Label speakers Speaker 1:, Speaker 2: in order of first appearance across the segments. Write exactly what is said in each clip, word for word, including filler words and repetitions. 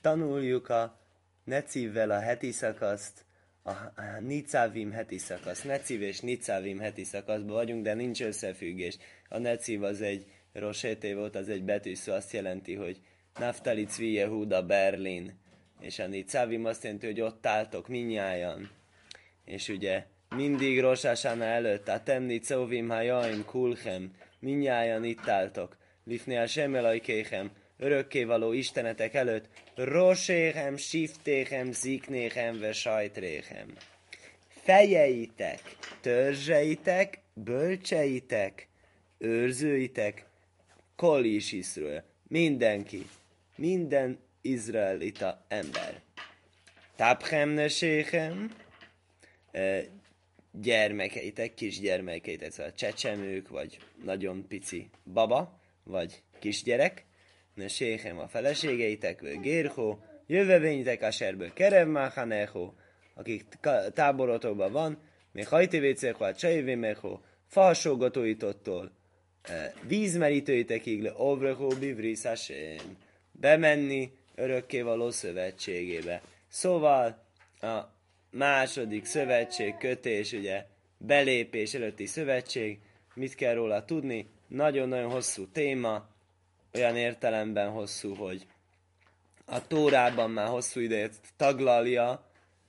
Speaker 1: tanuljuk a Necivvel a heti szakaszt, a Nicavim heti szakasz. Neciv és Nicavim heti szakaszban vagyunk, de nincs összefüggés. A Neciv az egy rosété volt, az egy betűszó, azt jelenti, hogy Naftali Cvi Yehuda Berlin. És a Nicavim azt jelenti, hogy ott álltok minnyájan. És ugye mindig Rosh Hashanah előtt, Atem Nicovim Hajaim Kulchem, minnyájan itt álltok. Lifnei Hashem Elokechem, örökkévaló Istenetek előtt, Roséchem, Siftéchem, Ziknéchem, ve Sajtréchem. Fejeitek, törzseitek, bölcseitek, őrzőitek, Kol is Iszrael, mindenki, minden izraelita ember. Tapchem neséchem, gyermekeitek, kisgyermekeitek, szóval csecsemők, vagy nagyon pici baba, vagy kisgyerek, neséchem a feleségeitek, gérhó, jövevényitek a serből, kerevmáhanechó, akik táborotokban van, még hajtévécek, vagy csajvémechó, falsógatóitottól, vízmerítőitekig le ovrechó bivris hasem, bemenni örökkévaló szövetségébe. Szóval a második szövetség, kötés, ugye belépés előtti szövetség, mit kell róla tudni? Nagyon-nagyon hosszú téma, olyan értelemben hosszú, hogy a Tórában már hosszú idejét taglalja,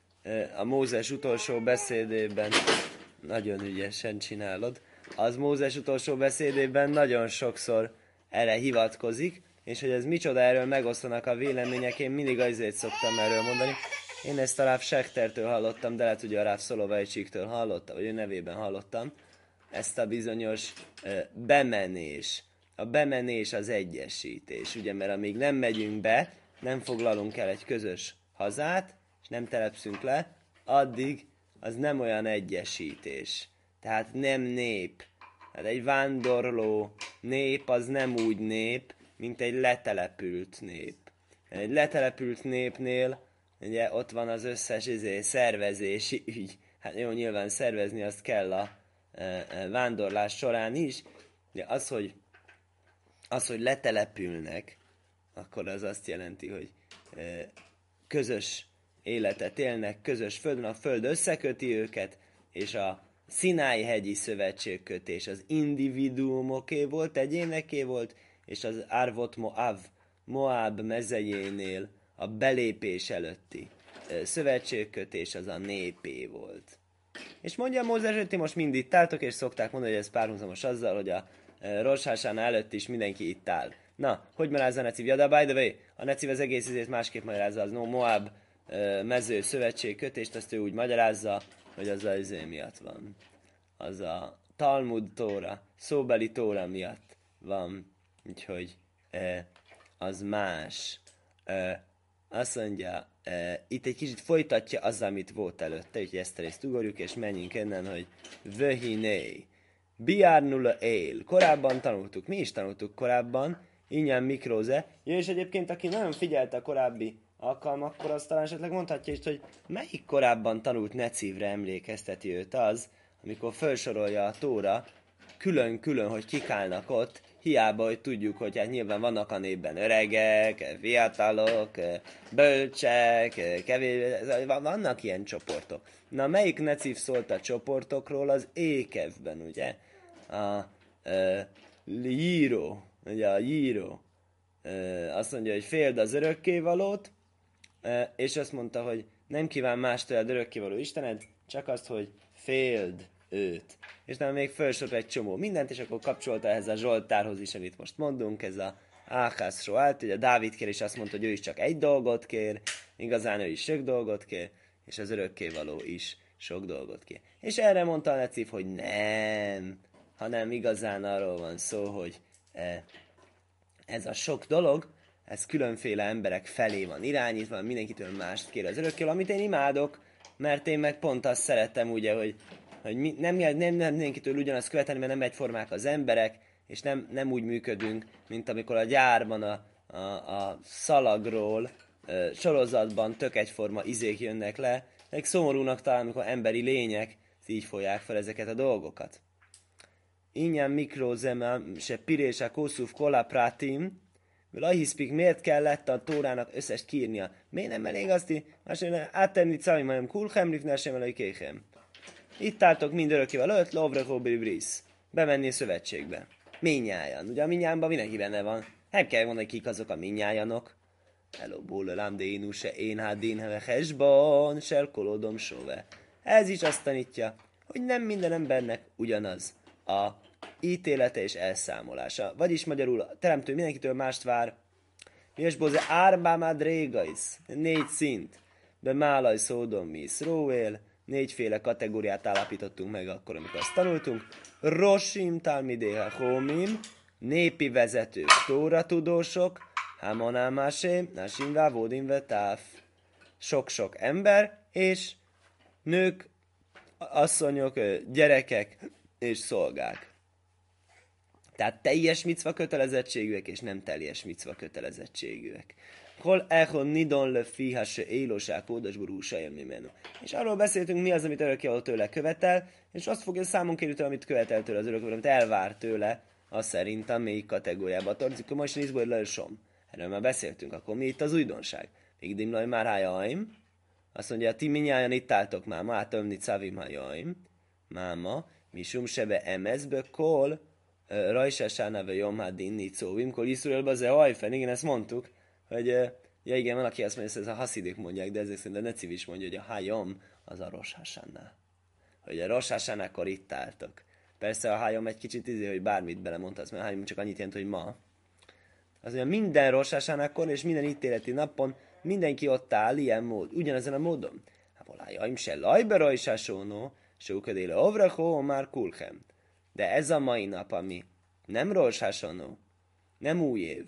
Speaker 1: a Mózes utolsó beszédében, nagyon ügyesen csinálod, az Mózes utolsó beszédében nagyon sokszor erre hivatkozik, és hogy ez micsoda, erről megosztanak a vélemények, én mindig azért szoktam erről mondani. Én ezt a Ráv Schechtertől hallottam, de lehet, hogy a Ráv Szoloveitchiktől hallottam, vagy ő nevében hallottam, ezt a bizonyos uh, bemenés. A bemenés az egyesítés, ugye, mert amíg nem megyünk be, nem foglalunk el egy közös hazát, és nem telepszünk le, addig az nem olyan egyesítés. Tehát nem nép. Tehát egy vándorló nép az nem úgy nép, mint egy letelepült nép. Egy letelepült népnél ugye ott van az összes izé, szervezési ügy. Hát jó, nyilván szervezni azt kell a e, e, vándorlás során is, de az, hogy az, hogy letelepülnek, akkor az azt jelenti, hogy e, közös életet élnek, közös földön, a föld összeköti őket, és a Szinái-hegyi szövetségkötés az individuumoké volt, egyéneké volt, és az Arvot Moav, Moab mezejénél a belépés előtti szövetségkötés az a népé volt. És mondja Mózes, hogy ti most mind itt álltok, és szokták mondani, hogy ez párhuzamos azzal, hogy a Rosh Hashanah előtt is mindenki itt áll. Na, hogy magyarázza a Neciv? Ja, de by the way, a Neciv az egész izét másképp magyarázza, az no, Moab mező szövetségkötést, azt ő úgy magyarázza, hogy az az izé miatt van. Az a Talmud Tóra, szóbeli Tóra miatt van. Úgyhogy az más. Azt mondja, itt egy kicsit folytatja az, amit volt előtte, úgyhogy ezt a részt ugorjuk, és menjünk innen, hogy Vöhiné, Biárnula él. Korábban tanultuk, mi is tanultuk korábban, Inyán Mikróze. Ja, és egyébként, aki nagyon figyelte a korábbi alkalmakkor, azt talán esetleg mondhatja is, hogy melyik korábban tanult Necivre emlékezteti őt az, amikor felsorolja a Tóra, külön-külön, hogy kik állnak ott, hiába, hogy tudjuk, hogy hát nyilván vannak a népben öregek, fiatalok, bölcsek, kevés, vannak ilyen csoportok. Na, melyik Neciv szólt a csoportokról? Az Ékevben, ugye? A, a Jíró, ugye a Jíró azt mondja, hogy féld az örökkévalót, és azt mondta, hogy nem kíván mástól az örökkévaló Istened, csak azt, hogy féld őt. És nem még felsorolt egy csomó mindent, és akkor kapcsolta ehhez a Zsoltárhoz is, amit most mondunk, ez a Áhász Soált, ugye Dávid kér, és azt mondta, hogy ő is csak egy dolgot kér, igazán ő is sok dolgot kér, és az örökkévaló is sok dolgot kér. És erre mondta a Neciv, hogy nem, hanem igazán arról van szó, hogy ez a sok dolog, ez különféle emberek felé van irányítva, mindenkitől mást kér az örökkévaló, amit én imádok, mert én meg pont azt szeretem, ugye, hogy hogy mi, nem, nem, nem mindenkitől ugyanazt követelni, mert nem egyformák az emberek, és nem, nem úgy működünk, mint amikor a gyárban a, a, a szalagról a sorozatban tök egyforma izék jönnek le, meg szomorúnak talán, amikor emberi lények így folyják fel ezeket a dolgokat. Inyán mikrozema se pirésa kószuf kola pratim Lahiszpik, miért kellett a Tórának összes kiírnia? Miért nem elég azt, hogy áttenni Cavi majom kulchem, rifnásem elai kéhem? Itt álltok mind örökkével öt, lovrekó brisz. Bemenni a szövetségbe. Minnyájan. Ugye a minnyájánban mindenki benne van. Nem kell mondani, kik azok a minnyájanok. Hello, bólalám, dénu, se én hát dín heve hesban, sel kolódom sove. Ez is azt tanítja, hogy nem minden embernek ugyanaz a ítélete és elszámolása. Vagyis magyarul a teremtő mindenkitől mást vár. És boze árbámád régais. Négy szint. Be málaj szódom mi szróél. Négyféle kategóriát állapítottunk meg akkor, amikor azt tanultunk. Rosim talmidéha homim. Népi vezetők, tóratudósok. Hamonámásé, násim vávódim vetáf. Sok-sok ember, és nők, asszonyok, gyerekek és szolgák. Tehát teljes micva kötelezettségűek, és nem teljes micva kötelezettségűek. Hol echon nidon le fiha se élosá kódasburú se menu. És arról beszéltünk, mi az, amit örökkévaló tőle követel, és azt fogja számon kérni, amit követel tőle az örökkévaló, amit elvár tőle, az szerint a mély kategóriába tartozik. Most nézd, hogy lősom. Erről már beszéltünk, akkor mi itt az újdonság? Még dimlaj már hájaim. Azt mondja, ti minnyáján itt álltok, máma, átömni cavim hájaim. Máma, mi sum sebe emezbe kol, rajsásánave jomhádin nicóvim, kol iszurelbe ze hajfen. Igen, ezt mondtuk, hogy ja igen, van, aki azt mondja, hogy ez a haszidik mondják, de ezek szerint a Neciv is mondja, hogy a hájom az a Rosh Hashanah. Hogy a Rosh Hashanah-kor itt álltok. Persze a hájom egy kicsit izé, hogy bármit belemondhatsz, mert a hájom csak annyit jelent, hogy ma. Az mondja, minden Rosh Hashanah-kor és minden ítéleti napon mindenki ott áll ilyen mód, ugyanezen a módon. Hát volájaim se lajbe rajsásónó, se ukadéle ovrachó, már kulchem. De ez a mai nap, ami nem Rosh Hashanah, nem új év,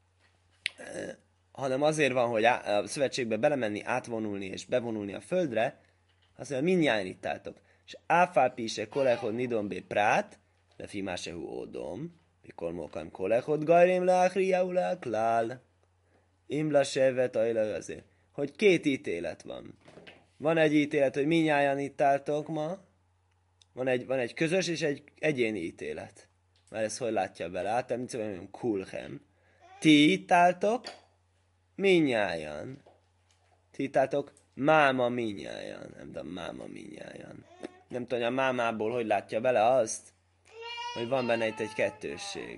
Speaker 1: hanem azért van, hogy a szövetségbe belemenni, átvonulni és bevonulni a földre, azt mondja, mindjárt itt álltok. És áfálpi se kolechod nidom be prát, de fimásehu ódom, mikor mókam kolechod gajrém leákriául leáklál, imla sevet ajla azért. Hogy két ítélet van. Van egy ítélet, hogy mindjárt itt álltok ma, van egy, van egy közös és egy egyéni ítélet. Már ezt hogy látja bele? Hát, mint mondjam, kulchem. Ti itt álltok, minnyájan. Ti itt álltok, máma minnyájan. Nem tudom, máma minnyájan. Nem tudom, a mámából hogy látja bele azt, hogy van benne itt egy kettősség.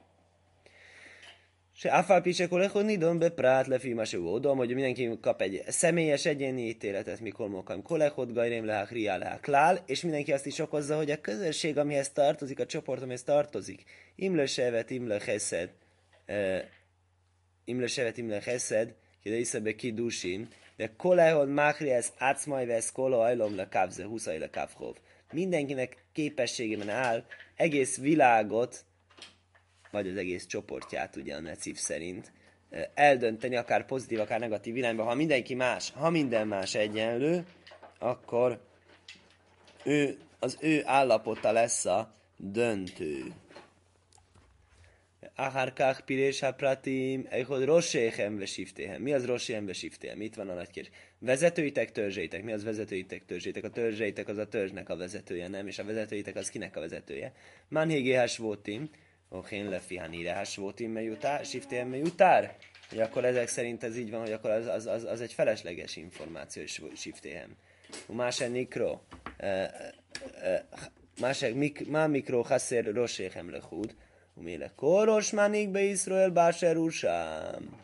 Speaker 1: Se áfálpisek olechod nidon be prát lefímasú ódom, hogy mindenki kap egy személyes egyéni ítéletet, mikor mókam kolechod gajrém lehák riá lehák lál, és mindenki azt is okozza, hogy a közösség, amihez tartozik, a csoport, amihez tartozik, imle sevet, imle cheszed, uh, imle sevet, imle cheszed, de iszebe kidusin, de kolechod mákri ez átszmaj vesz kolo ajlom le kávze, huszai le kávhov. Mindenkinek képességében áll egész világot, vagy az egész csoportját, ugye a Neciv szerint, eldönteni akár pozitív, akár negatív irányba. Ha mindenki más, ha minden más egyenlő, akkor ő, az ő állapota lesz a döntő. Ahárkák pirés hapratim, eichod roséhem vesiftéhem. Mi az roséhem vesiftéhem? Itt van a nagy kérdés. Vezetőitek, törzseitek. Mi az vezetőitek, törzseitek? A törzseitek az a törzsnek a vezetője, nem? És a vezetőitek az kinek a vezetője? Manhégéhás voltim. Okén lefihanírás voltim mejutár, siftéhem mejutár. Hogy akkor ezek szerint ez így van, hogy akkor az, az, az, az egy felesleges információ, és siftéhem. Másik mikro. Másik má mikro haszer roséhem lehúd. Uméle koros mánik be Iszrael báser usám.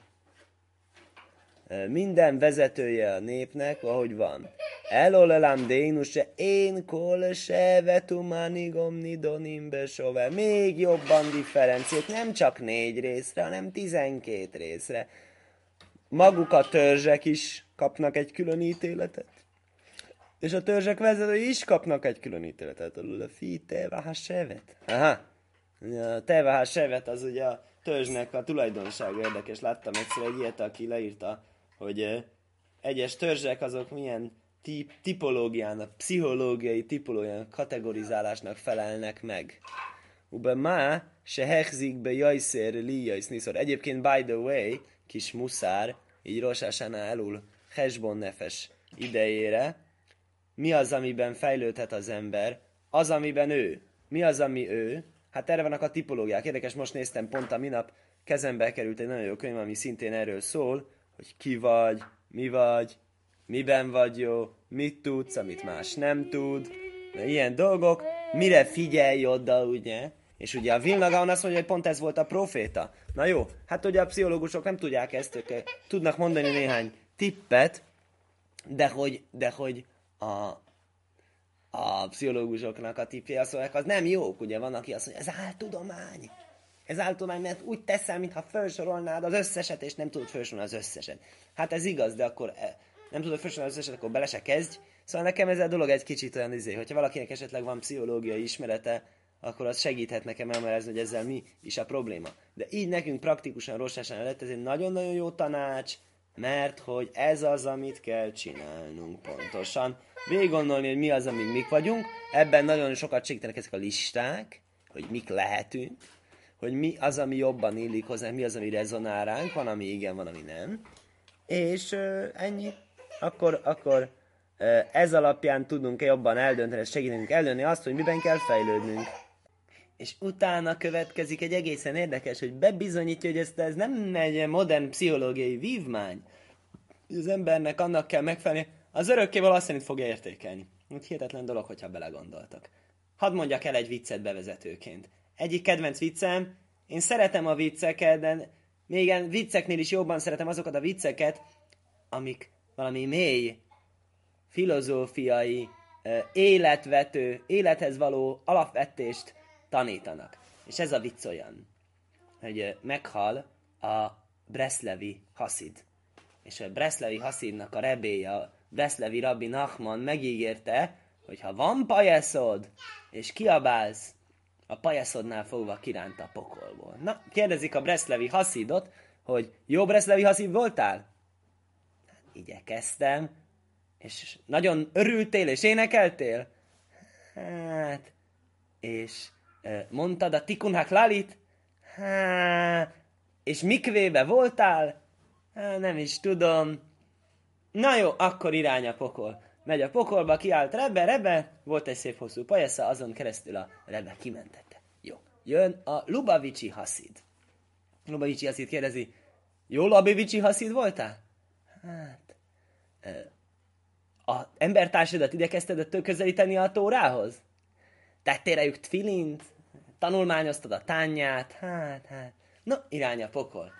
Speaker 1: Minden vezetője a népnek, ahogy van. Elolelám dénuse, én kol se vetumánigom nidonim besove. Még jobban differenciét, nem csak négy részre, hanem tizenkét részre. Maguk a törzsek is kapnak egy külön ítéletet. És a törzsek vezetői is kapnak egy külön ítéletet. A fi teva sevet. Aha. A teva sevet az ugye a törzsnek a tulajdonsága érdekes. Láttam egyszer egy ilyet, aki leírta, hogy egyes törzsek azok milyen tip, tipológiának, pszichológiai tipológiának, kategorizálásnak felelnek meg. Ube má se hechzik be jajszér li jajszniszor. Egyébként, by the way, kis muszár, így Rosh Hashanah elul Hesbon nefes idejére, mi az, amiben fejlődhet az ember? Az, amiben ő. Mi az, ami ő? Hát erre vannak a tipológiák. Érdekes, most néztem pont a minap kezembe került egy nagyon jó könyv, ami szintén erről szól, hogy ki vagy, mi vagy, miben vagy jó, mit tudsz, amit más nem tud, de ilyen dolgok, mire figyelj oda, ugye? És ugye a Vilna Gaon azt mondja, hogy pont ez volt a proféta. Na jó, hát ugye a pszichológusok nem tudják ezt, ők tudnak mondani néhány tippet, de hogy, de hogy a, a pszichológusoknak a tippje azt mondják, az nem jók, ugye van, aki azt mondja, ez áltudomány. Ez áltudomány, mert úgy teszel, mintha felsorolnád az összeset, és nem tudod felsorolni az összeset. Hát ez igaz, de akkor nem tudod felsorolni az összeset, akkor bele se kezdj. Szóval nekem ez a dolog egy kicsit olyan izé, hogyha valakinek esetleg van pszichológiai ismerete, akkor az segíthet nekem elmagyarázni, hogy ezzel mi is a probléma. De így nekünk praktikusan rosszasan lett, ez egy nagyon-nagyon jó tanács, mert hogy ez az, amit kell csinálnunk pontosan. Végig gondolni, hogy mi az, amik mik vagyunk. Ebben nagyon sokat segítenek ezek a listák, hogy mik lehetünk, hogy mi az, ami jobban illik hozzá, mi az, ami rezonál ránk, van, ami igen, van, ami nem. És uh, ennyi. Akkor, akkor uh, ez alapján tudunk jobban eldönteni, segítünk eldönteni azt, hogy miben kell fejlődnünk. És utána következik egy egészen érdekes, hogy bebizonyítja, hogy ez, ez nem egy modern pszichológiai vívmány. Az embernek annak kell megfelelni, az örökkéval azt szerint fogja értékelni. Úgy hihetetlen dolog, hogyha belegondoltak. Hadd mondjak el egy viccet bevezetőként. Egyik kedvenc viccem, én szeretem a vicceket, de még vicceknél is jobban szeretem azokat a vicceket, amik valami mély, filozófiai, életvető, élethez való alapvetést tanítanak. És ez a vicc olyan, hogy meghal a Breszlevi haszid. És a Breszlevi haszidnak a rebéje, a Breszlevi rabbi Nachman megígérte, hogy ha van pajeszod, és kiabálsz, a pajeszodnál fogva kiránt a pokolból. Na, kérdezik a Breszlevi haszidot, hogy jó Breszlevi haszid voltál? Hát, igyekeztem. És nagyon örültél és énekeltél? Hát, és mondtad a Tikun HaKlalit? Hát, és mikvébe voltál? Hát, nem is tudom. Na jó, akkor irány a pokol. Megy a pokolba, kiállt Rebbe, Rebbe, volt egy szép hosszú pajasza, azon keresztül a Rebbe kimentette. Jó, jön a Lubavicsi haszid. Lubavicsi haszid kérdezi, jó Lubavicsi haszid voltál? Hát, a embertársadat igyekezted közelíteni a Tórához? Tettél rájuk tfilint? Tanulmányoztad a tányját? Hát, hát. No, irány a pokol.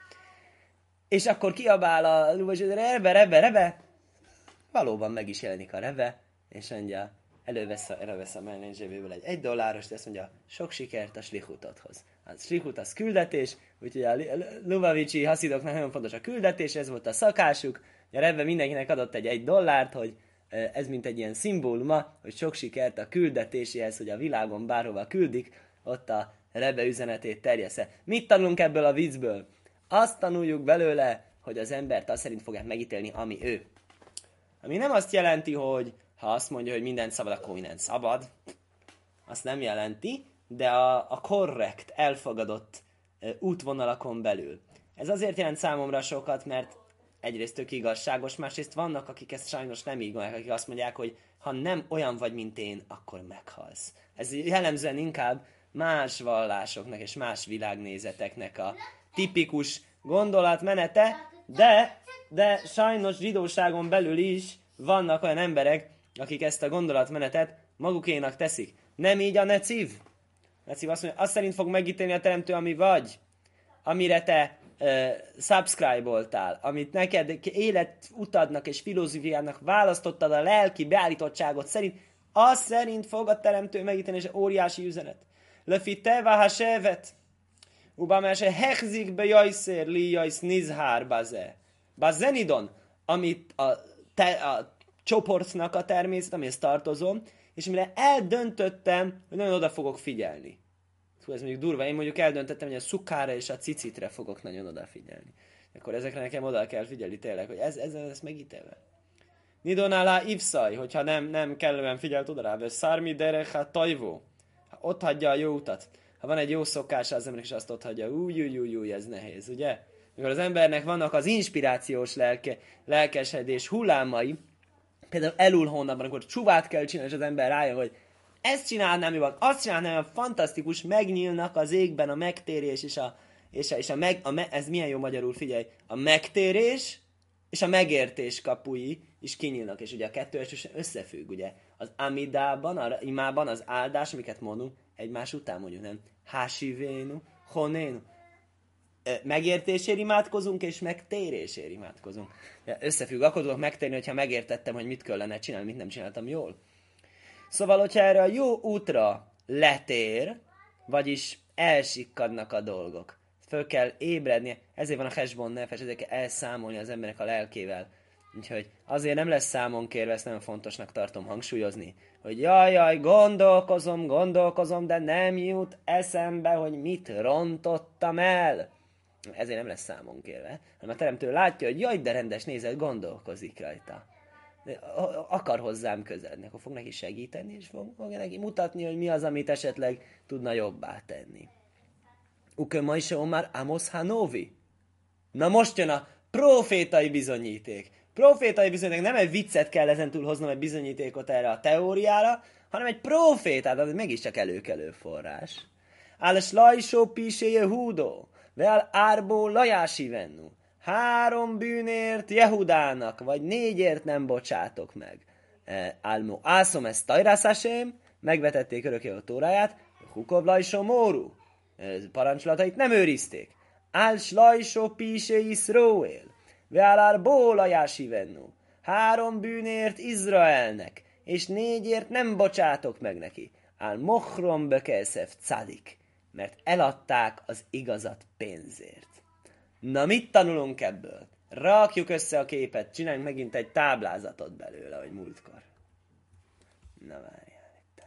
Speaker 1: És akkor kiabál a Lubavicsi, Rebbe, Rebbe, Rebbe. Valóban meg is jelenik a Rebbe, és mondja, elővesz a, elővesz a mellén zsebéből egy egy dolláros, de azt mondja, sok sikert a slihutodhoz. A slihut az küldetés, úgyhogy a Lubavicsi haszidoknak nagyon fontos a küldetés, ez volt a szakásuk. A Rebbe mindenkinek adott egy egy dollárt, hogy ez mint egy ilyen szimbóluma, hogy sok sikert a küldetéséhez, hogy a világon bárhova küldik, ott a Rebbe üzenetét terjesze. Mit tanulunk ebből a viccből? Azt tanuljuk belőle, hogy az embert azt szerint fogják megítélni, ami ő. Ami nem azt jelenti, hogy ha azt mondja, hogy mindent szabad, akkor mindent szabad. Azt nem jelenti, de a, a korrekt, elfogadott e, útvonalakon belül. Ez azért jelent számomra sokat, mert egyrészt tök igazságos, másrészt vannak, akik ezt sajnos nem így gondolják, akik azt mondják, hogy ha nem olyan vagy, mint én, akkor meghalsz. Ez jellemzően inkább más vallásoknak és más világnézeteknek a tipikus gondolatmenete, de, de sajnos zsidóságon belül is vannak olyan emberek, akik ezt a gondolatmenetet magukénak teszik. Nem így a Necív? Necív azt mondja, azt szerint fog megítélni a teremtő, ami vagy, amire te uh, subscribe-oltál, amit neked életutadnak és filozófiának választottad a lelki beállítottságot szerint, az szerint fog a teremtő megítélni, és óriási üzenet. Lefi teva ha-sevet, Uba se hechzik be jajszer li jajsz nizhár baze. Bazenidon, amit a, te, a csoportnak a természet, amihez tartozom, és mire eldöntöttem, hogy nagyon oda fogok figyelni. Hú, ez mondjuk durva, én mondjuk eldöntöttem, hogy a szukára és a cicitre fogok nagyon odafigyelni. Akkor ezekre nekem oda kell figyelni tényleg, hogy ez, ez, ez megítélve. Nidonálá ivszaj, hogyha nem, nem kellően figyelt oda rá, vagy szármi derecha tajvó, ott hagyja a jó utat. Ha van egy jó szokása az emberek, és azt ott hagyja, új, új, új, új, ez nehéz, ugye? Mikor az embernek vannak az inspirációs lelke, lelkesedés hullámai, például elul hónapban, amikor csuvát kell csinálni, és az ember rájön, hogy ezt csinálnám jobban, azt csinálnám, fantasztikus, megnyílnak az égben a megtérés és a, és, a, és a meg, a me, ez milyen jó magyarul, figyelj, a megtérés és a megértés kapui is kinyílnak, és ugye a kettő összefügg, ugye. Az amidában, a imában az áldás, amiket mondunk, egymás után mondjuk, nem? Hásivénu, honénu. Megértésért imádkozunk, és megtérésért imádkozunk. Összefügg, akkor tudok megtérni, hogyha megértettem, hogy mit kellene csinálni, mit nem csináltam jól. Szóval, hogyha erre a jó útra letér, vagyis elsikkadnak a dolgok, föl kell ébredni, ezért van a hesbon nefes, ezért kell elszámolni az emberek a lelkével. Úgyhogy azért nem lesz számon kérve, ezt nagyon fontosnak tartom hangsúlyozni, hogy jaj, jaj, gondolkozom, gondolkozom, de nem jut eszembe, hogy mit rontottam el. Ezért nem lesz számon kérve, hanem a teremtő látja, hogy jaj, de rendes nézet, gondolkozik rajta. De akar hozzám közeledni, akkor fog neki segíteni, és fog, fog neki mutatni, hogy mi az, amit esetleg tudna jobbá tenni. Ukö ma is Omar Amos Hanovi. Na most jön a profétai bizonyíték. Profétai bizonyíték, nem egy viccet kell ezentúl hoznom, egy bizonyítékot erre a teóriára, hanem egy profétát, az mégiscsak előkelő forrás. Áles lajsó pisé Jehudó, vel árbó lajási vennu. Három bűnért Jehudának, vagy négyért nem bocsátok meg. Álmó ászom ezt tajrászásém, megvetették örökké a tóráját, hukov lajsó móru. Parancsolatait nem őrizték. Áls lajsó pisé Iszróél, vel árbó lajási vennu. Három bűnért Izraelnek, és négyért nem bocsátok meg neki. Ál mochrom bekeszef cadik, mert eladták az igazat pénzért. Na, mit tanulunk ebből? Rakjuk össze a képet, csináljunk megint egy táblázatot belőle, hogy múltkor. Na, várjál itt.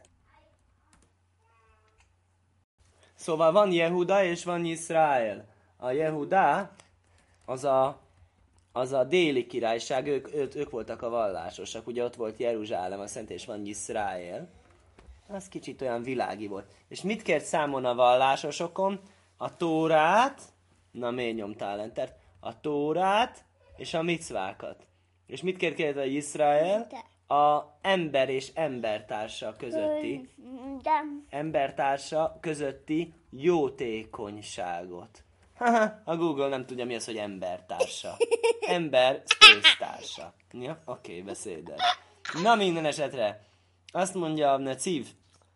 Speaker 1: Szóval van Jehuda és van Izrael. A Jehuda az a, az a déli királyság, ők, ők, ők voltak a vallásosak. Ugye ott volt Jeruzsálem, a szent, és van Izrael. Az kicsit olyan világi volt. És mit kért számon a vallásosokon? A Tórát, na mély nyomtál entert, a Tórát és a micvákat. És mit kért kért a Izrael? A ember és embertársa közötti, embertársa közötti jótékonyságot. Haha, a Google nem tudja, mi az, hogy embertársa. Ember spésztársa. Ja, oké, okay, beszéded. Na, minden esetre. Azt mondja a Necív.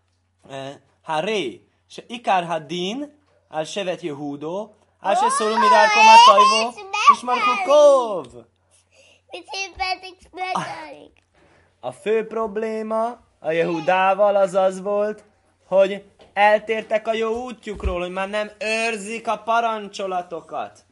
Speaker 1: Haré, se ikár hadin, al sevet Jehudó, al se szólum idárko mátajvó, és Markukov. A fő probléma a Jehudával az az volt, hogy eltértek a jó útjukról, hogy már nem őrzik a parancsolatokat.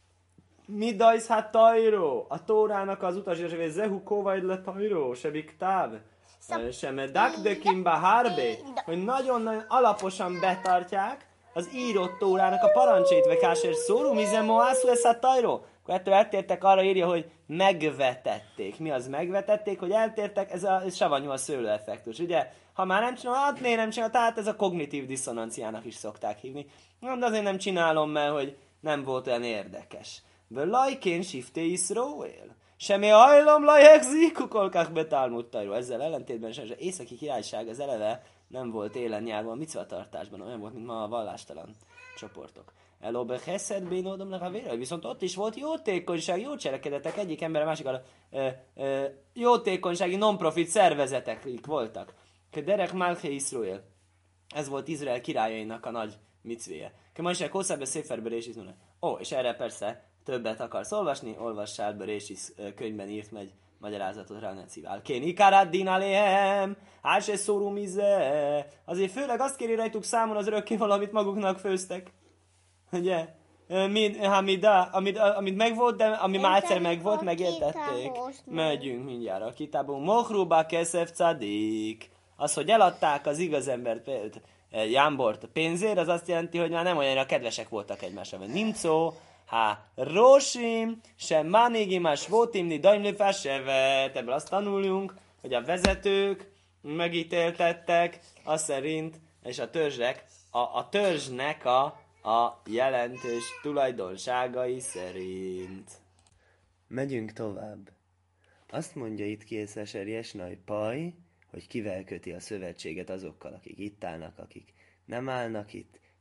Speaker 1: Mi dajsz hát tajró? A Tórának az utasítása, hogy zehu kovajd le tajró, se biktáv. Sem dakdekim bahárbe, hogy nagyon-nagyon alaposan betartják az írott Tórának a parancsait, vagy kásser szórum, izem moászú ez hát tajró. Akkor ettől eltértek, arra írja, hogy megvetették. Mi az megvetették? Hogy eltértek, ez a ez savanyú a szőlőeffektus. Ugye, ha már nem csinálom, hát miért nem csinálom? Tehát ez a kognitív diszonanciának is szokták hívni. De azért nem csinálom, mert hogy nem volt olyan érdekes. Völajkén sifté Iszróél. Semmi hajlom lajegzik, kukolkák betálmuttajról. Ezzel ellentétben sem, az északi királyság az eleve nem volt élen járva a micvatartásban, olyan volt, mint ma a vallástalan csoportok. Elóbe heszed bénódomnak a vére, viszont ott is volt jótékonyság, jó cselekedetek, egyik ember a másik a ö, ö, jótékonysági non-profit szervezetek voltak. Derek Malché Iszróél. Ez volt Izrael királyainak a nagy micvéje. Kemasják hosszább széferbe és izmone. Ó, és erre persze többet akarsz olvasni, olvassál be, és könyvben írt megy magyarázatot rá, ne szívál. Kén ikárád dínáléhem, áse szórumize. Azért főleg azt kéri rajtuk számon az örökké valamit maguknak főztek. Ugye? Hamida, amit, amit megvolt, de ami már egyszer megvolt, megértették. Megyünk mindjárt a kitából. Mohrúba keszef cadik. Az, hogy eladták az igaz embert, jámbort pénzért, az azt jelenti, hogy már nem olyanra kedvesek voltak egymásra. Nimcó, ha rosim, sem manigimás votimni daimlifásevet. Ebből azt tanuljunk, hogy a vezetők megítéltettek, az szerint, és a törzsek, a, a törzsnek a, a jelentős tulajdonságai szerint. Megyünk tovább. Azt mondja itt Készeseri Jesnai Paj, hogy kivel köti a szövetséget azokkal, akik itt állnak, akik nem állnak itt,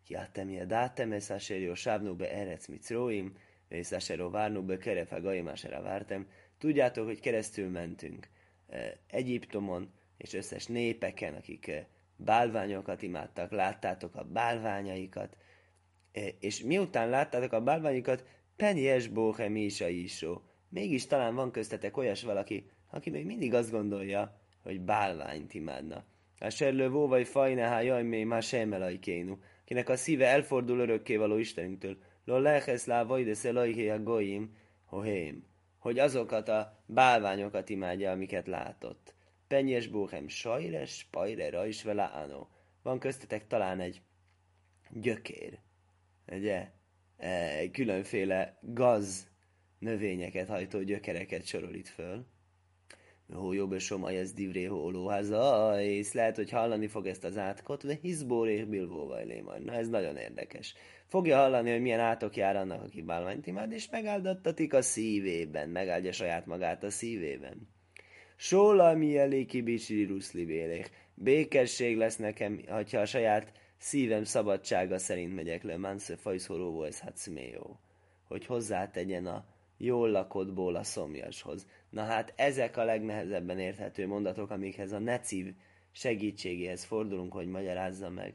Speaker 1: ki atem jedátem, és asher sávnú be erec micróim, és asher várnú be kerefe gaim asher vártem. Tudjátok, hogy keresztül mentünk e, Egyiptomon, és összes népeken, akik e, bálványokat imádtak, láttátok a bálványaikat, e, és miután láttátok a bálványokat, Penjes bóhem is a isó. Mégis talán van köztetek olyas valaki, aki még mindig azt gondolja, hogy bálványt imádna. A serlő vóvaj fajnehá jaj mély má sejmelajkénu, kinek a szíve elfordul örökkévaló Istenünktől, lo lehesz lá vajdes elajhé a goyim, hohém, hogy azokat a bálványokat imádja, amiket látott. Penyes bóhem sajres, pajre, rajs vele ánó. Van köztetek talán egy gyökér, ugye? E, különféle gaz növényeket hajtó gyökereket sorol itt föl. Hó jobb és somaj ez divré hólóháza, és lehet, hogy hallani fog ezt az átkot, de hiszbórék bilvóvajlé majd. Na ez nagyon érdekes. Fogja hallani, hogy milyen átok jár annak, aki bálványt imád, és megáldattatik a szívében, megáldja saját magát a szívében. Sóla mi eléki bicsiri ruszli bélék. Békesség lesz nekem, ha a saját szívem szabadsága szerint megyek le, mansze fajszoró ez hát szméjó, hogy hozzátegyen a jól lakottból a szomjashoz. Na hát ezek a legnehezebben érthető mondatok, amikhez a necív segítségéhez fordulunk, hogy magyarázza meg.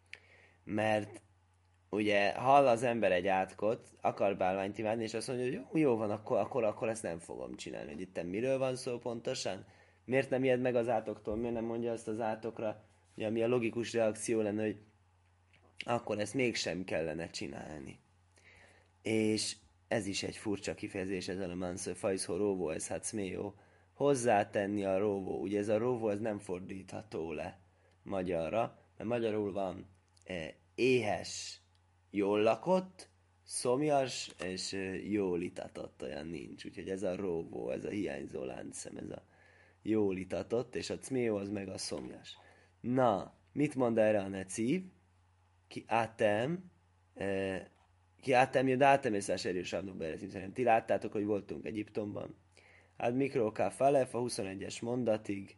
Speaker 1: Mert ugye hall az ember egy átkot, akar bálványt imádni, és azt mondja, hogy jó, jó van, akkor, akkor, akkor ezt nem fogom csinálni. Hogy itt miről van szó pontosan? Miért nem ijed meg az átoktól? Miért nem mondja azt az átokra, ugye, ami a logikus reakció lenne, hogy akkor ezt mégsem kellene csinálni. És ez is egy furcsa kifejezés, ez a mansző fajszó róvó, ez hát szméjó. Hozzátenni a róvó. Ugye ez a róvó, ez nem fordítható le magyarra, mert magyarul van e, éhes, jól lakott, szomjas és e, jól itatott, olyan nincs. Úgyhogy ez a róvó, ez a hiányzó láncszem, ez a jól itatott, és a cméó az meg a szomjas. Na, mit mond erre a necív? Ki átem, e, ki átem, jön átem, és száz erősávnok beérezim szerint. Ti láttátok, hogy voltunk Egyiptomban. Hát mikroká falef a huszonegyes mondatig.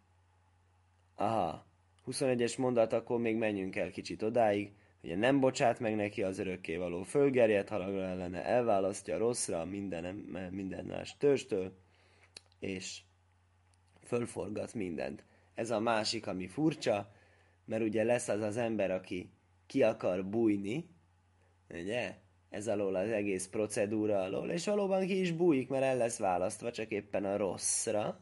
Speaker 1: Aha, huszonegyes mondat, akkor még menjünk el kicsit odáig. Ugye nem bocsát meg neki az örökkévaló fölgerjedt halagra ellene, elválasztja rosszra minden, minden más törstől, és fölforgat mindent. Ez a másik, ami furcsa, mert ugye lesz az az ember, aki ki akar bújni, ugye? Ez alól az egész procedúra alól, és valóban ki is bújik, mert el lesz választva, csak éppen a rosszra,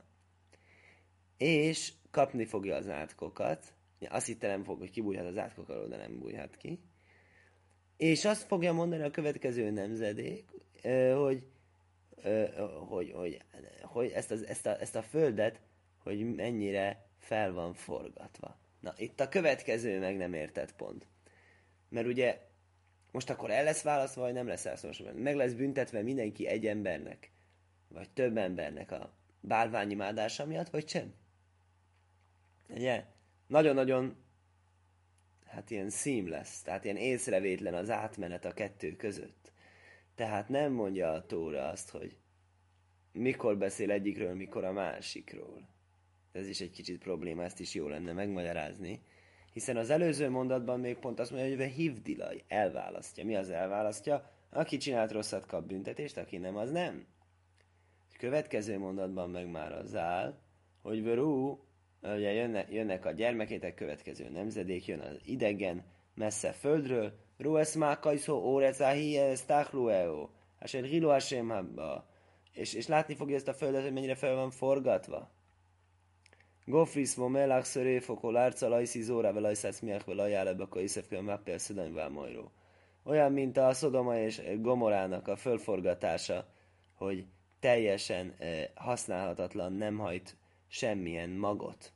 Speaker 1: és kapni fogja az átkokat. Azt hitte nem fog, hogy kibújhat az átkok alól, de nem bújhat ki. És azt fogja mondani a következő nemzedék, hogy, hogy, hogy, hogy ezt, az, ezt, a, ezt a földet, hogy mennyire fel van forgatva. Na, itt a következő meg nem értett pont. Mert ugye most akkor el lesz választva, vagy nem lesz választva? Meg lesz büntetve mindenki egy embernek, vagy több embernek a bálványimádása miatt, vagy sem? Ugye? Nagyon-nagyon, hát ilyen seamless, tehát ilyen észrevétlen az átmenet a kettő között. Tehát nem mondja a Tóra azt, hogy mikor beszél egyikről, mikor a másikról. Ez is egy kicsit probléma, ezt is jó lenne megmagyarázni. Hiszen az előző mondatban még pont azt mondja, hogy hívdilaj, elválasztja. Mi az elválasztja? Aki csinált rosszat, kap büntetést, aki nem, az nem. A következő mondatban meg már az áll, hogy verú, ugye jönnek, jönnek a gyermekétek, következő nemzedék, jön az idegen, messze földről, rú esz mákajszó órecahi ez táhlueo, hased hilo hasem habba. És, és látni fogja ezt a földet, hogy mennyire fel van forgatva. Gofris vo melach szöréfokol árca lajszi zóra velajszász miach velajálebb a iszefke a mappel szedanyvál majró. Olyan, mint a Szodoma és Gomorának a fölforgatása, hogy teljesen eh, használhatatlan, nem hajt semmilyen magot.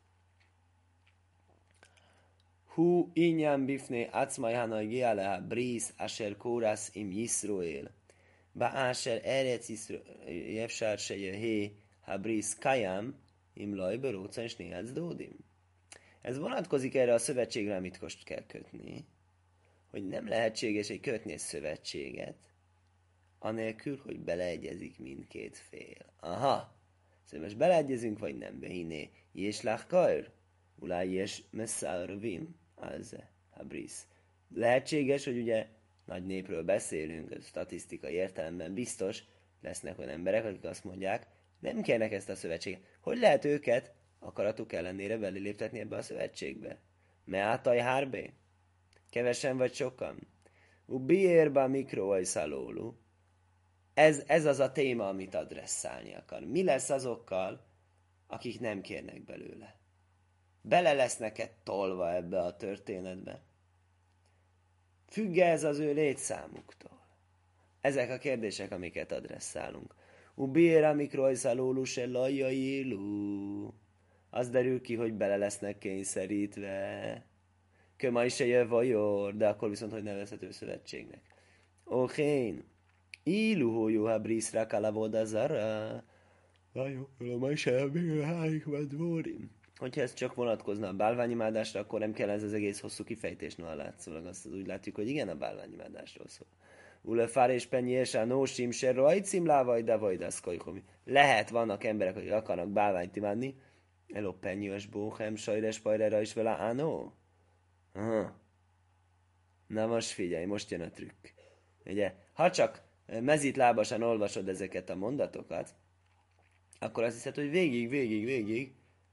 Speaker 1: Hu inyám bifné acmajhanaj gialeha bríz asher kórász im Yisroel. Ba asher erec jefsár se jöhé ha bríz kajám im lajbe róca és néhány dódim. Ez vonatkozik erre a szövetségre, amit most kell kötni, hogy nem lehetséges egy kötni egy szövetséget, anélkül, hogy beleegyezik mindkét fél. Aha! Szóval most beleegyezünk, vagy nem? Behiné, és lachkair, ulá és messzárvim, alze, habrisz. Lehetséges, hogy ugye nagy népről beszélünk, ez statisztikai értelemben biztos, lesznek olyan emberek, akik azt mondják, nem kérnek ezt a szövetséget. Hogy lehet őket akaratuk ellenére beléléptetni ebbe a szövetségbe? Meátaj hárbé? Kevesen vagy sokan? Ubiérba mikroajszalólu. Ez, ez az a téma, amit adresszálni akar. Mi lesz azokkal, akik nem kérnek belőle? Bele lesznek-e tolva ebbe a történetbe? Függ ez az ő létszámuktól? Ezek a kérdések, amiket adresszálunk. Ubiera mikrojszalólu se lajjailu. Az derül ki, hogy bele lesznek kényszerítve. Köma is se jövajor, de akkor viszont, hogy nevezhető szövetségnek. Okén. Ilu hójú ha briszra kalavoda zara. Jó, ma is elbíráljuk, vagy dvorim. Hogyha ez csak vonatkozna a bálványimádásra, akkor nem kell ez az egész hosszú kifejtés, no, látszólag azt úgy látjuk, hogy igen, a bálványimádásról szól. Ule fár és penyésa nósim se rajcim lávaj, de vajdaszkajkomi. Lehet, vannak emberek, akik akarnak bálványt imádni. Elo penyős bóhem, sajres pajrera is vele ánó? Aha. Na most figyelj, most jön a trükk. Ugye, ha csak mezítlábasan olvasod ezeket a mondatokat, akkor azt hiszed, hogy végig, végig, végig